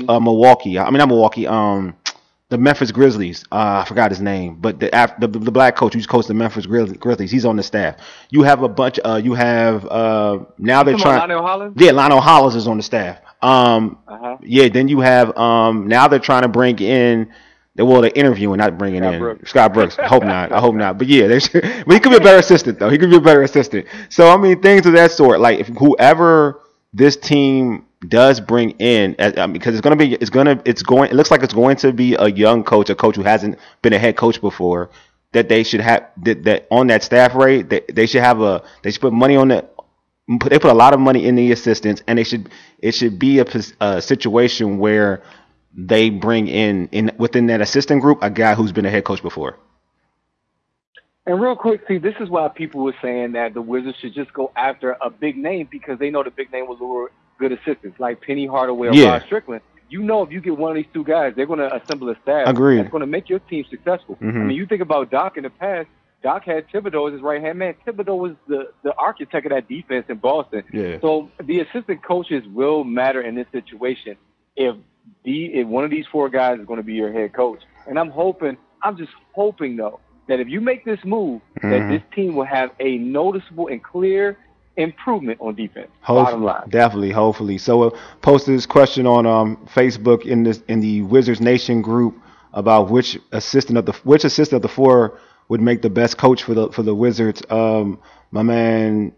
the Memphis Grizzlies. I forgot his name, but the black coach who used to coach the Memphis Grizzlies, he's on the staff. You have a bunch. Now they're trying. Lionel Hollins? Yeah, Lionel Hollins is on the staff. Yeah. Then you have now they're trying to bring in. They're interviewing, not bringing Scott Brooks. I hope not. But yeah, he could be a better assistant though. He could be a better assistant. So I mean, things of that sort. Like if whoever this team does bring in, because it looks like it's going to be a young coach, a coach who hasn't been a head coach before, that they should have that on that staff rate. They should put money on that. They put a lot of money in the assistants, and it should be a situation where they bring in within that assistant group a guy who's been a head coach before. And real quick, see, this is why people were saying that the Wizards should just go after a big name, because they know the big name will lure good assistants like Penny Hardaway or Rod Strickland. You know, if you get one of these two guys, they're going to assemble a staff that's going to make your team successful. I mean, you think about Doc in the past. Doc had Thibodeau as his right-hand man. Thibodeau was the architect of that defense in Boston. Yeah. So the assistant coaches will matter in this situation if one of these 4 guys is going to be your head coach. And I'm just hoping, though, that if you make this move, that this team will have a noticeable and clear improvement on defense. Bottom line. Definitely, hopefully. So we'll post this question on Facebook in the Wizards Nation group about which assistant of the 4 would make the best coach for the Wizards. My man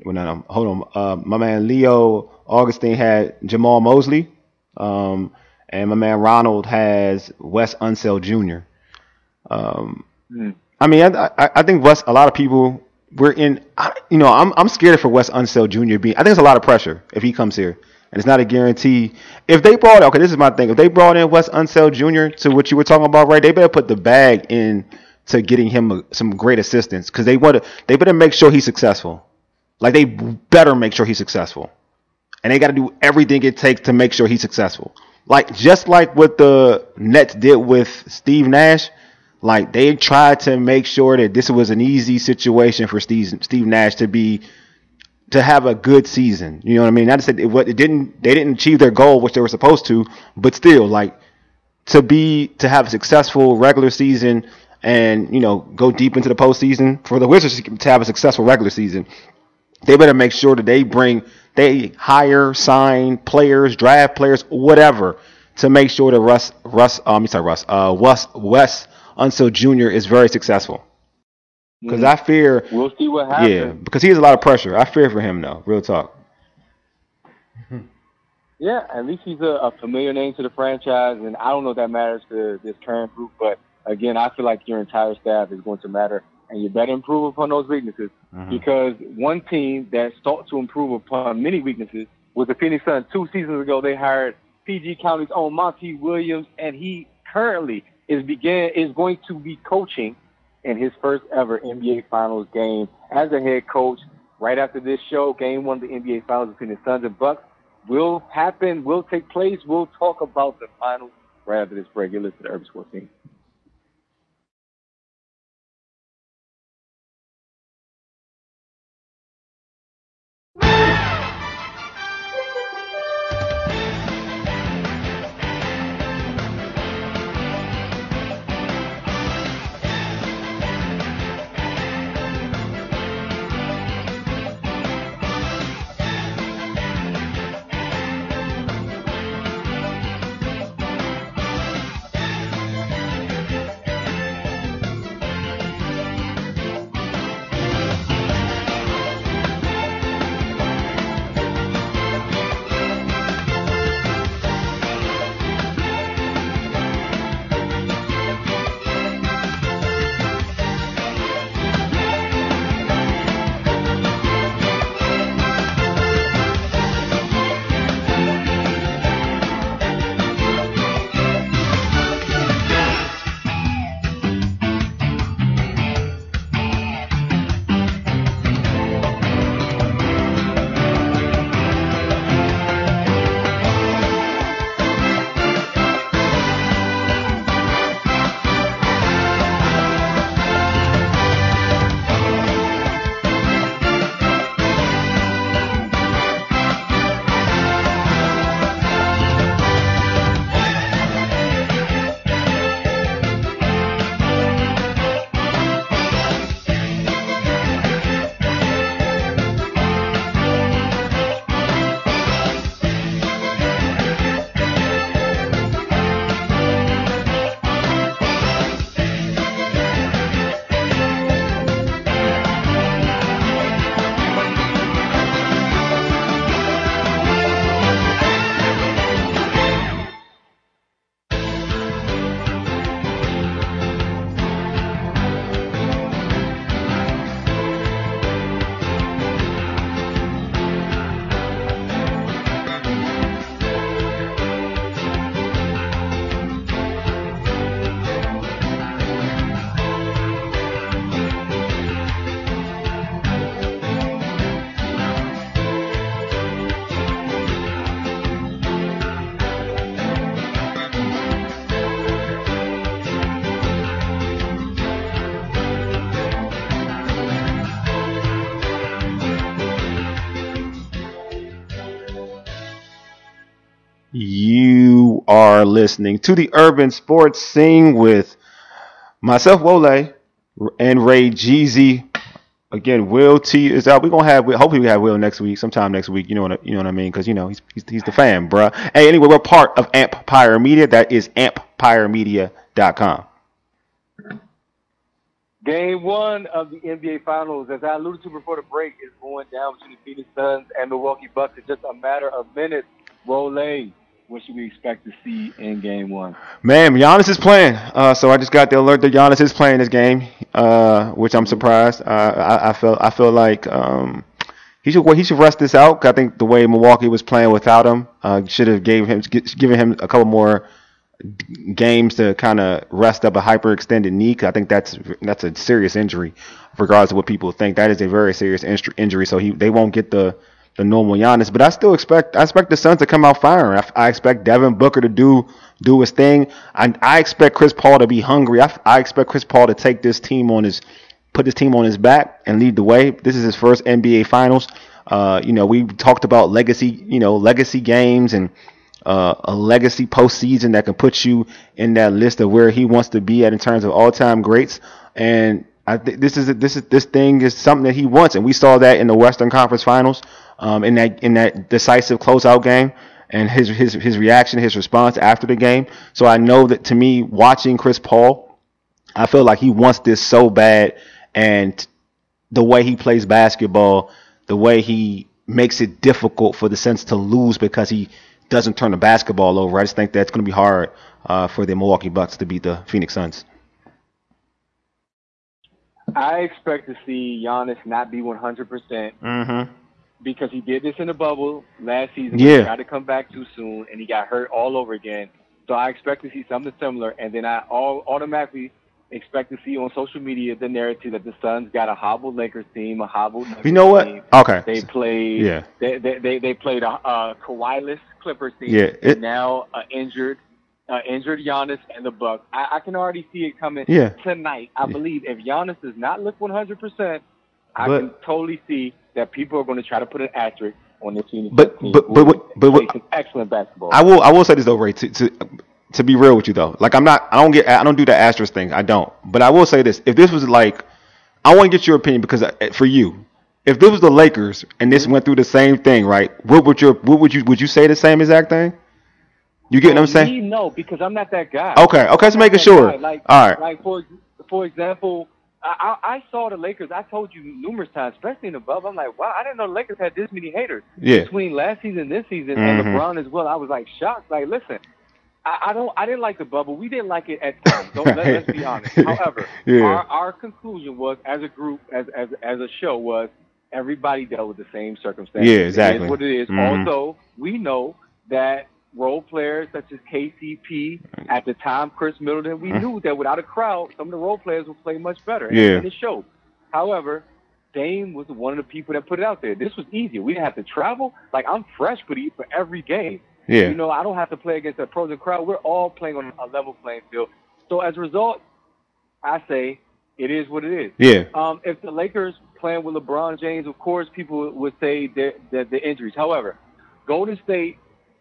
Leo Augustine had Jamal Mosley. And my man Ronald has Wes Unseld Jr. I mean, I think a lot of people we're in. I'm scared for Wes Unseld Jr. being. I think it's a lot of pressure if he comes here, and it's not a guarantee. If they brought, okay, this is my thing. If they brought in Wes Unseld Jr. to what you were talking about, right? They better put the bag in to getting him some great assistance because they better make sure he's successful. Like they better make sure he's successful, and they got to do everything it takes to make sure he's successful. Like just like what the Nets did with Steve Nash. Like they tried to make sure that this was an easy situation for Steve Nash to have a good season. You know what I mean? Not to say they didn't achieve their goal, which they were supposed to, but still, like to have a successful regular season and go deep into the postseason for the Wizards to have a successful regular season, they better make sure that they hire, sign players, draft players, whatever, to make sure that Wes Unseld Jr. is very successful. Because I fear we'll see what happens. Yeah, because he has a lot of pressure. I fear for him though. Real talk. Yeah, at least he's a familiar name to the franchise, and I don't know if that matters to this current group, but again, I feel like your entire staff is going to matter, and you better improve upon those weaknesses because one team that sought to improve upon many weaknesses was the Phoenix Suns. 2 seasons ago, they hired PG County's own Monty Williams, and he currently is going to be coaching in his first ever NBA Finals game as a head coach. Right after this show, Game 1 of the NBA Finals between the Suns and Bucks will take place. We'll talk about the finals right after this break. You're listening to Urban Sports Team. You are listening to the Urban Sports Scene with myself, Wole, and Ray Jeezy. Again, Will T is out. We're gonna have. Hopefully, we have Will next week, sometime next week. You know what I mean? Because he's the fan, bruh. Hey, anyway, we're part of Empire Media. That is EmpireMedia.com. Game 1 of the NBA Finals, as I alluded to before the break, is going down between the Phoenix Suns and Milwaukee Bucks in just a matter of minutes. Wole, what should we expect to see in Game 1? Man, Giannis is playing. So I just got the alert that Giannis is playing this game, which I'm surprised. I feel like he should rest this out. 'Cause I think the way Milwaukee was playing without him should have given him a couple more games to kind of rest up a hyperextended knee. 'Cause I think that's a serious injury, regardless of what people think. That is a very serious injury. So they won't get the normal Giannis, but I expect the Suns to come out firing. I expect Devin Booker to do his thing. I expect Chris Paul to be hungry. I expect Chris Paul to take this team put this team on his back and lead the way. This is his first NBA Finals. We talked about legacy games and a legacy postseason that can put you in that list of where he wants to be at in terms of all-time greats. And I think this thing is something that he wants, and we saw that in the Western Conference Finals. In that decisive closeout game, and his reaction, his response after the game. So I know that, to me, watching Chris Paul, I feel like he wants this so bad, and the way he plays basketball, the way he makes it difficult for the Suns to lose because he doesn't turn the basketball over. I just think that's going to be hard for the Milwaukee Bucks to beat the Phoenix Suns. I expect to see Giannis not be 100%. Mm-hmm. Because he did this in the bubble last season. Yeah. He got to come back too soon, and he got hurt all over again. So I expect to see something similar, and then I automatically expect to see on social media the narrative that the Suns got a hobbled Lakers team, a hobbled Nuggets You know what? team. Okay. They played. Yeah. They played a Kawhi-less Clippers team. Yeah. And now injured Giannis and the Bucks. I can already see it coming tonight. I believe if Giannis does not look 100%, I can totally see that people are going to try to put an asterisk on this team. But Excellent basketball. I will say this though, Ray. To be real with you though, like I don't do the asterisk thing. I don't. But I will say this: if this was like, I want to get your opinion because for you, if this was the Lakers and this went through the same thing, right? Would you say the same exact thing? You get what I'm saying? No, because I'm not that guy. Okay, just making sure. Like, all right. Like for example. I saw the Lakers. I told you numerous times, especially in the bubble. I'm like, wow, I didn't know the Lakers had this many haters between last season and this season, and LeBron as well. I was like shocked. Like, listen, I didn't like the bubble. We didn't like it at times. Let's be honest. However, our conclusion was, as a group, as a show, was everybody dealt with the same circumstances. Yeah, exactly. It is what it is. Although we know that role players such as KCP, at the time Chris Middleton, we knew that without a crowd, some of the role players would play much better. And it showed. However, Dame was one of the people that put it out there. This was easier. We didn't have to travel. Like, I'm fresh for every game. Yeah. I don't have to play against a opposing crowd. We're all playing on a level playing field. So as a result, I say it is what it is. Yeah. If the Lakers playing with LeBron James, of course, people would say that the injuries. However, Golden State,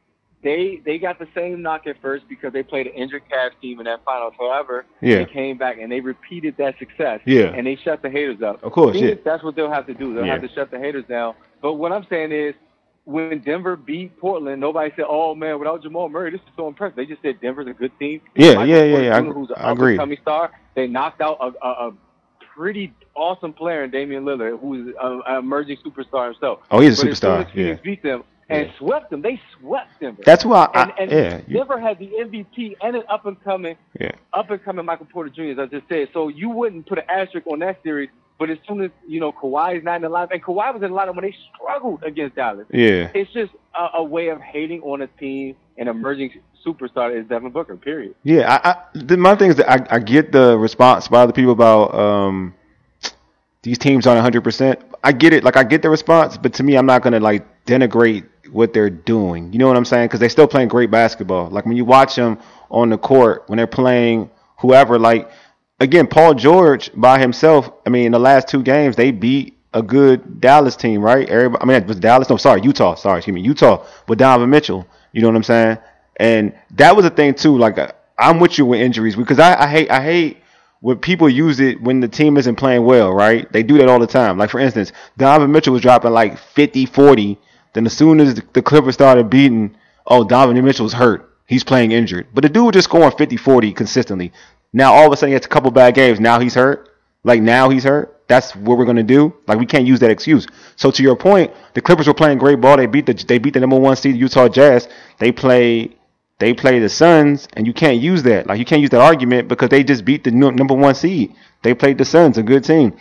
They got the same knock at first because they played an injured Cavs team in that finals. However, they came back and they repeated that success. Yeah. And they shut the haters up. Of course, That's what they'll have to do. They'll have to shut the haters down. But what I'm saying is, when Denver beat Portland, nobody said, "Oh man, without Jamal Murray, this is so impressive." They just said Denver's a good team. Yeah. Who's an up-and-coming star. They knocked out a pretty awesome player in Damian Lillard, who's an emerging superstar himself. Oh, he's a superstar. As soon as Phoenix beat them. And swept them. They swept Denver. That's why Denver had the MVP and an up and coming Michael Porter Jr., as I just said. So you wouldn't put an asterisk on that series. But as soon as Kawhi is not in the lineup, and Kawhi was in the lineup when they struggled against Dallas. Yeah, it's just a way of hating on a team. An emerging superstar is Devin Booker. Period. Yeah, my thing is that I get the response by other people about these teams aren't 100%. I get it. Like, I get the response, but to me, I'm not gonna denigrate what they're doing. You know what I'm saying? Because they're still playing great basketball. Like, when you watch them on the court, when they're playing whoever, again, Paul George by himself, in the last two games, they beat a good Dallas team, right? It was Dallas. No, sorry, Utah. Utah with Donovan Mitchell. You know what I'm saying? And that was a thing too. I'm with you with injuries because I hate when people use it when the team isn't playing well, right? They do that all the time. Like, for instance, Donovan Mitchell was dropping 50, 40. Then as soon as the Clippers started beating, Donovan Mitchell's hurt. He's playing injured. But the dude was just scoring 50, 40 consistently. Now, all of a sudden, he has a couple bad games. Now he's hurt. Now he's hurt. That's what we're going to do. We can't use that excuse. So to your point, the Clippers were playing great ball. They beat the number one seed Utah Jazz. They play They play the Suns, and you can't use that. Like, you can't use that argument because they just beat the number one seed. They played the Suns, a good team.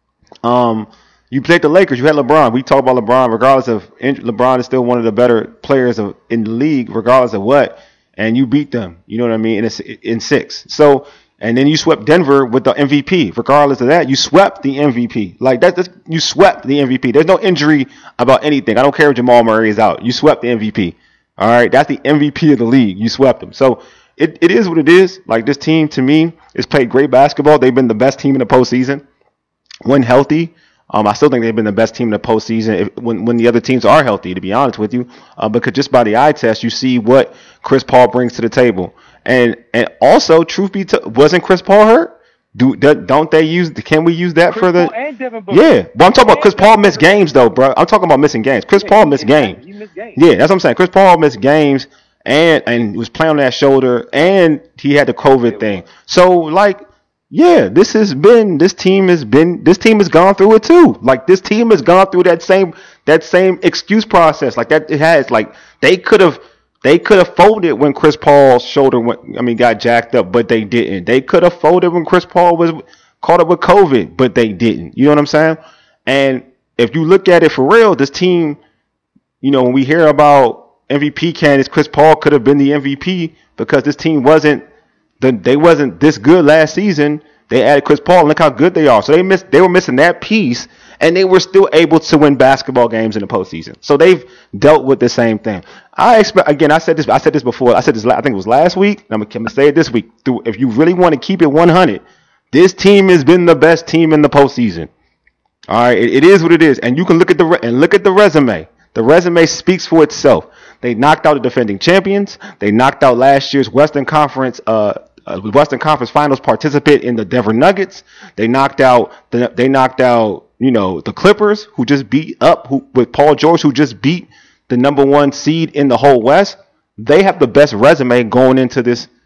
You played the Lakers. You had LeBron. We talk about LeBron, regardless of LeBron is still one of the better players in the league, regardless of what. And you beat them. You know what I mean? And it's in 6. So, and then you swept Denver with the MVP. Regardless of that, you swept the MVP. Like you swept the MVP. There's no injury about anything. I don't care if Jamal Murray is out. You swept the MVP. All right, that's the MVP of the league. You swept them. So it is what it is. Like, this team, to me, has played great basketball. They've been the best team in the postseason when healthy. I still think they've been the best team in the postseason when the other teams are healthy, to be honest with you. Because just by the eye test, you see what Chris Paul brings to the table. And also, truth be told, wasn't Chris Paul hurt? Don't they use? Can we use that Chris for the? Paul and Devin Booker. Yeah, but I'm talking about Chris Paul missed games though, bro. I'm talking about missing games. Chris Paul missed games. He missed games. Yeah, that's what I'm saying. Chris Paul missed games and was playing on that shoulder, and he had the COVID thing. So, like, yeah, this team has gone through it too. Like, this team has gone through that same excuse process. Like, that it has. Like, they could have folded when Chris Paul's shoulder got jacked up, but they didn't. They could have folded when Chris Paul was caught up with COVID, but they didn't. You know what I'm saying? And if you look at it for real, this team, when we hear about MVP candidates, Chris Paul could have been the MVP because this team wasn't this good last season. They added Chris Paul, and look how good they are. So they were missing that piece, and they were still able to win basketball games in the postseason. So they've dealt with the same thing. I expect, again, I said this before. I think it was last week. I'm gonna say it this week. If you really want to keep it 100, this team has been the best team in the postseason. All right, it is what it is, and you can look at the resume. The resume speaks for itself. They knocked out the defending champions. They knocked out last year's Western Conference Finals participant in the Denver Nuggets. They knocked out the Clippers, who just with Paul George, who just beat the number one seed in the whole West. They have the best resume going into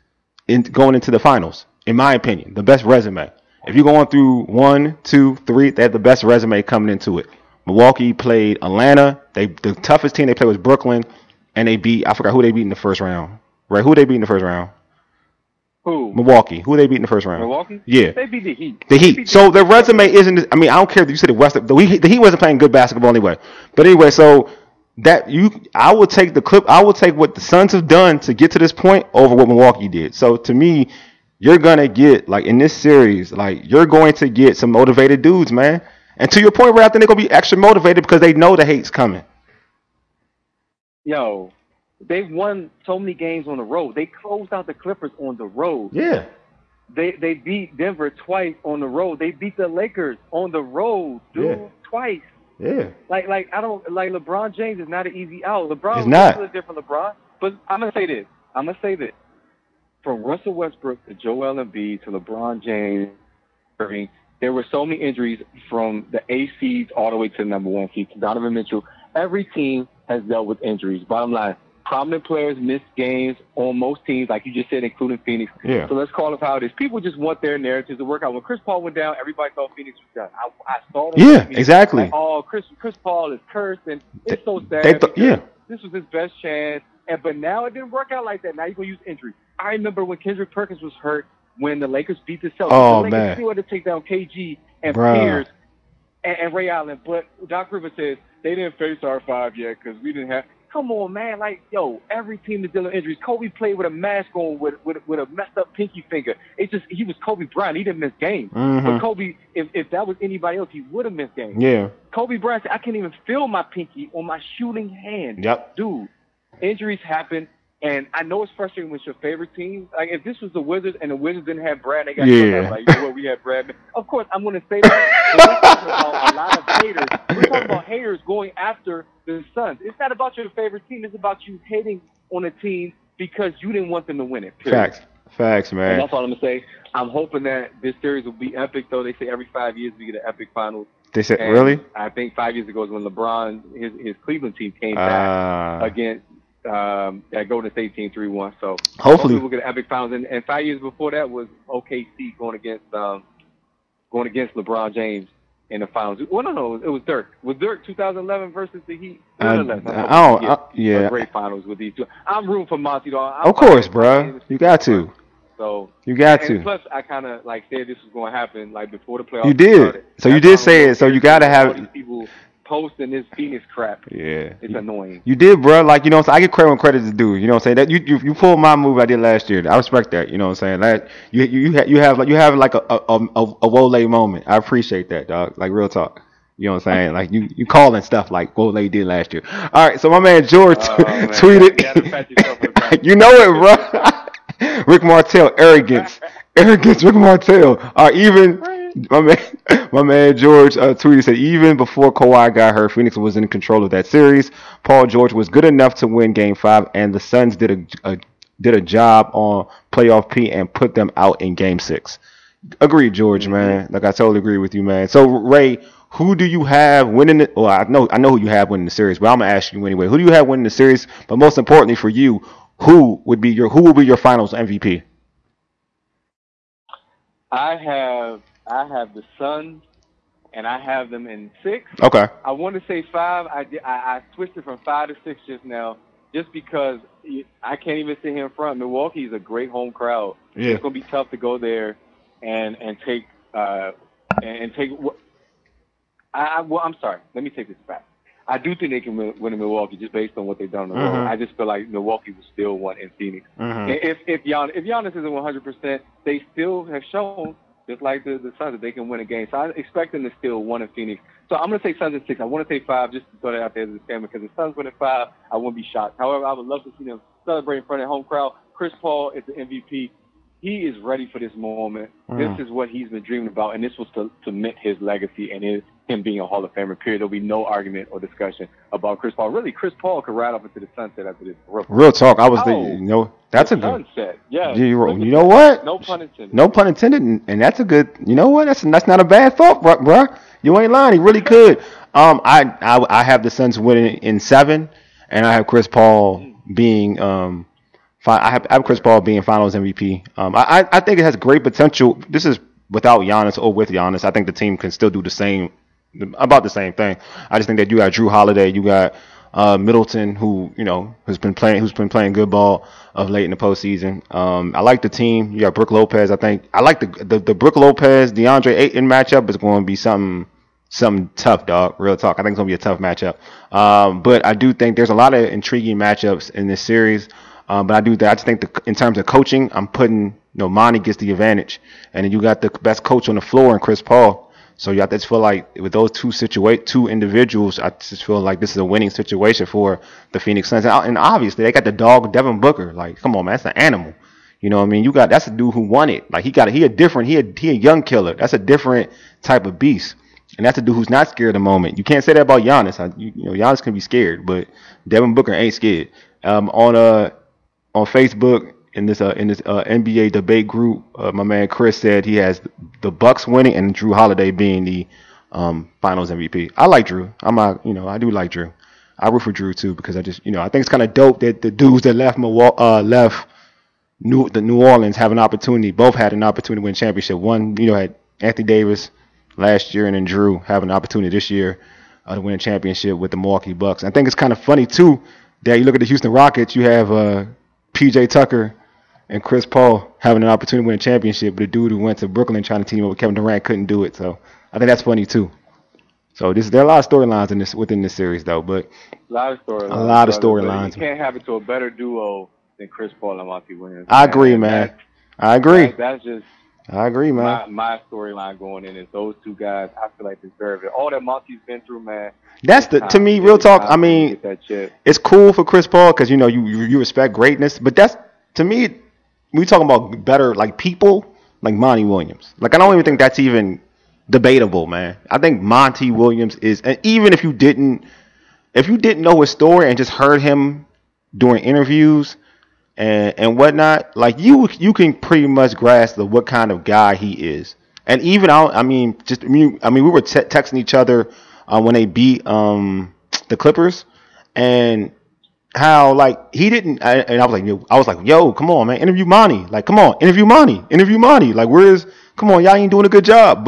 the finals, in my opinion. The best resume. If you're going through 1, 2, 3, they have the best resume coming into it. Milwaukee played Atlanta. The toughest team they played was Brooklyn, and I forgot who they beat in the first round. Right? Who they beat in the first round? Who? Milwaukee. Who they beat in the first round? Milwaukee? Yeah. They beat the Heat. The Heat. So their resume isn't. I mean, I don't care if you said the West. The Heat wasn't playing good basketball anyway. But anyway, so I would take what the Suns have done to get to this point over what Milwaukee did. So to me, you're gonna get, like, in this series, like, you're going to get some motivated dudes, man. And to your point, where I think they're gonna be extra motivated because they know the hate's coming. Yo, they've won so many games on the road. They closed out the Clippers on the road. Yeah. They beat Denver twice on the road. They beat the Lakers on the road, dude, twice. Yeah. Like LeBron James is not an easy out. LeBron is not a different LeBron. But I'm gonna say this. From Russell Westbrook to Joel Embiid to LeBron James, there were so many injuries from the A seeds all the way to the number one seed, to Donovan Mitchell. Every team has dealt with injuries. Bottom line, prominent players miss games on most teams, like you just said, including Phoenix. Yeah. So let's call it how it is. People just want their narratives to work out. When Chris Paul went down, everybody thought Phoenix was done. I saw them. Yeah, exactly. Like, oh, Chris Paul is cursed, and it's so sad. This was his best chance. But now it didn't work out like that. Now you're going to use injury. I remember when Kendrick Perkins was hurt when the Lakers beat the Celtics. Oh, the Lakers still had to take down KG and Pierce and Ray Allen. But Doc Rivers says they didn't face our 5 yet because we didn't have – come on, man. Like, yo, every team is dealing with injuries. Kobe played with a mask on with a messed up pinky finger. He was Kobe Bryant. He didn't miss games. Mm-hmm. But Kobe, if that was anybody else, he would have missed games. Yeah. Kobe Bryant said, I can't even feel my pinky on my shooting hand. Yep. Dude, injuries happen. And I know it's frustrating when it's your favorite team. Like, if this was the Wizards and the Wizards didn't have Brad, they got like, you know what, we had Brad. Of course, I'm going to say that. But we're talking about a lot of haters. We're talking about haters going after the Suns. It's not about your favorite team. It's about you hating on a team because you didn't want them to win it. Period. Facts, man. And that's all I'm going to say. I'm hoping that this series will be epic, though. They say every 5 years we get an epic finals. They said, really? I think 5 years ago is when LeBron, his Cleveland team came back against that Golden State team 3-1. So hopefully we'll get an epic finals. And 5 years before that was OKC going against LeBron James in the finals. Well, no, it was Dirk. Was Dirk 2011 versus the Heat? Yeah. Great finals with these two. I'm rooting for Monty, though. Of course, bro. You got to. So you got to. Plus, I kind of said this was going to happen before the playoffs. You did. Started. So you did say it. So you got to have all these people posting this Phoenix crap. Yeah, it's annoying. You did, bro. So I get credit when credit is due. You know what I'm saying? That you pulled my move I did last year. I respect that. You know what I'm saying? That you have like a Wole moment. I appreciate that, dog. Like real talk. You know what I'm saying? Like you calling stuff like Wole did last year. All right, so my man George tweeted. You know it, bro. Rick Martel, arrogance, Rick Martel. Even my man George tweeted, said even before Kawhi got hurt, Phoenix was in control of that series. Paul George was good enough to win Game 5, and the Suns did a job on playoff P and put them out in Game 6. Agreed, George, man. Like I totally agree with you, man. So Ray, who do you have winning it? Well, I know who you have winning the series, but I'm gonna ask you anyway. Who do you have winning the series? But most importantly for you, who will be your Finals MVP? I have the Suns, and I have them in 6. Okay. I want to say 5. I switched it from 5 to 6 just now, just because I can't even sit here in front. Milwaukee is a great home crowd. Yeah. It's gonna be tough to go there and take. I'm sorry. Let me take this back. I do think they can win in Milwaukee just based on what they've done on the road. I just feel like Milwaukee will still win in Phoenix. If Giannis isn't 100%, they still have shown, just like the Suns, that they can win a game. So I expect them to still win in Phoenix. So I'm going to say Suns in 6. I want to say 5 just to throw that out there as a disclaimer, because the Suns win at 5, I wouldn't be shocked. However, I would love to see them celebrate in front of the home crowd. Chris Paul is the MVP. He is ready for this moment. This is what he's been dreaming about, and this was to cement his legacy and him being a Hall of Famer, period. There'll be no argument or discussion about Chris Paul. Really, Chris Paul could ride off into the sunset after this. Real talk. That's a good sunset. Yeah. You know what? No pun intended. No pun intended, and that's a good. You know what? That's not a bad thought, bro. You ain't lying. He really could. I have the Suns winning in 7, and I have Chris Paul being I have Chris Paul being Finals MVP. I think it has great potential. This is without Giannis or with Giannis. I think the team can still do about the same thing. I just think that you got Drew Holiday, you got Middleton, who who's been playing good ball of late in the postseason. I like the team. You got Brook Lopez. I like the Brook Lopez DeAndre Ayton matchup is going to be something tough, dog. Real talk. I think it's going to be a tough matchup. But I do think there's a lot of intriguing matchups in this series. But I just think in terms of coaching, I'm putting, Monty gets the advantage. And then you got the best coach on the floor in Chris Paul. So I just feel like with those two individuals, I just feel like this is a winning situation for the Phoenix Suns. And obviously, they got the dog Devin Booker. Like, come on, man, that's an animal. You know what I mean? That's a dude who won it. Like, he a young killer. That's a different type of beast. And that's a dude who's not scared of the moment. You can't say that about Giannis. Giannis can be scared, but Devin Booker ain't scared. On Facebook in this NBA debate group, my man Chris said he has the Bucks winning and Drew Holiday being the Finals MVP. I like Drew. I do like Drew. I root for Drew too because I think it's kind of dope that the dudes that left New Orleans have an opportunity. Both had an opportunity to win a championship. One, had Anthony Davis last year, and then Drew having an opportunity this year to win a championship with the Milwaukee Bucks. I think it's kind of funny too that you look at the Houston Rockets. You have PJ Tucker and Chris Paul having an opportunity to win a championship, but the dude who went to Brooklyn trying to team up with Kevin Durant couldn't do it. So I think that's funny too. So there are a lot of storylines within this series, though. But a lot of storylines. You can't have it to a better duo than Chris Paul and Monty Williams. I agree, man. I agree. That's just. I agree, man. My storyline going in is those two guys. I feel like deserve it. All that Monty's been through, man. That's to me, real talk. I mean, it's cool for Chris Paul because you respect greatness, but that's to me. We talking about better like people like Monty Williams. Like I don't even think that's even debatable, man. I think Monty Williams is, and even if you didn't know his story and just heard him during interviews and whatnot, like you can pretty much grasp what kind of guy he is. And even we were texting each other when they beat the Clippers, and how like he didn't, and I was like, yo, come on, man, interview Monty. Like, come on, interview Monty. Like, come on, y'all ain't doing a good job. But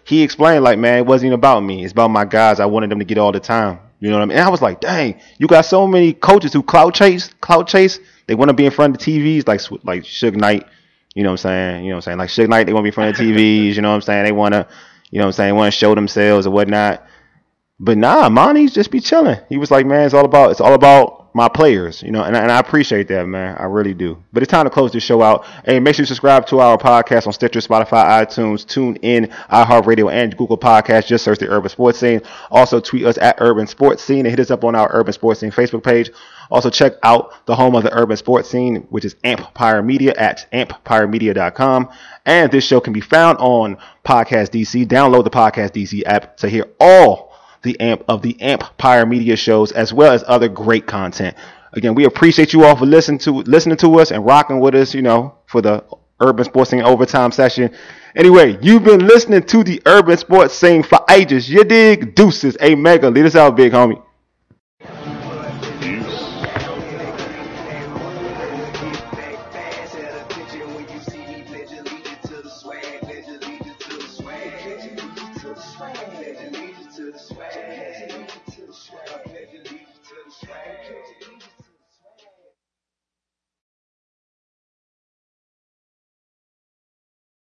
he explained like, man, it wasn't even about me. It's about my guys. I wanted them to get all the time. You know what I mean? And I was like, dang, you got so many coaches who clout chase. They want to be in front of the TVs like Suge Knight. You know what I'm saying? Like Suge Knight, they want to be in front of the TVs. You know what I'm saying? They want to, want to show themselves or whatnot. But nah, Monty's just be chilling. He was like, man, it's all about my players, and I appreciate that, man. I really do. But it's time to close this show out. Hey, make sure you subscribe to our podcast on Stitcher, Spotify, iTunes, TuneIn, iHeartRadio, and Google Podcasts. Just search the Urban Sports Scene. Also, tweet us at Urban Sports Scene and hit us up on our Urban Sports Scene Facebook page. Also, check out the home of the Urban Sports Scene, which is Empire Media at empiremedia.com. And this show can be found on Podcast DC. Download the Podcast DC app to hear all the Empire Media shows, as well as other great content. Again, we appreciate you all for listening to us and rocking with us, for the Urban Sports Scene overtime session. Anyway, you've been listening to the Urban Sports Scene for ages. You dig? Deuces. Hey, Mega, lead us out, big homie. Swag.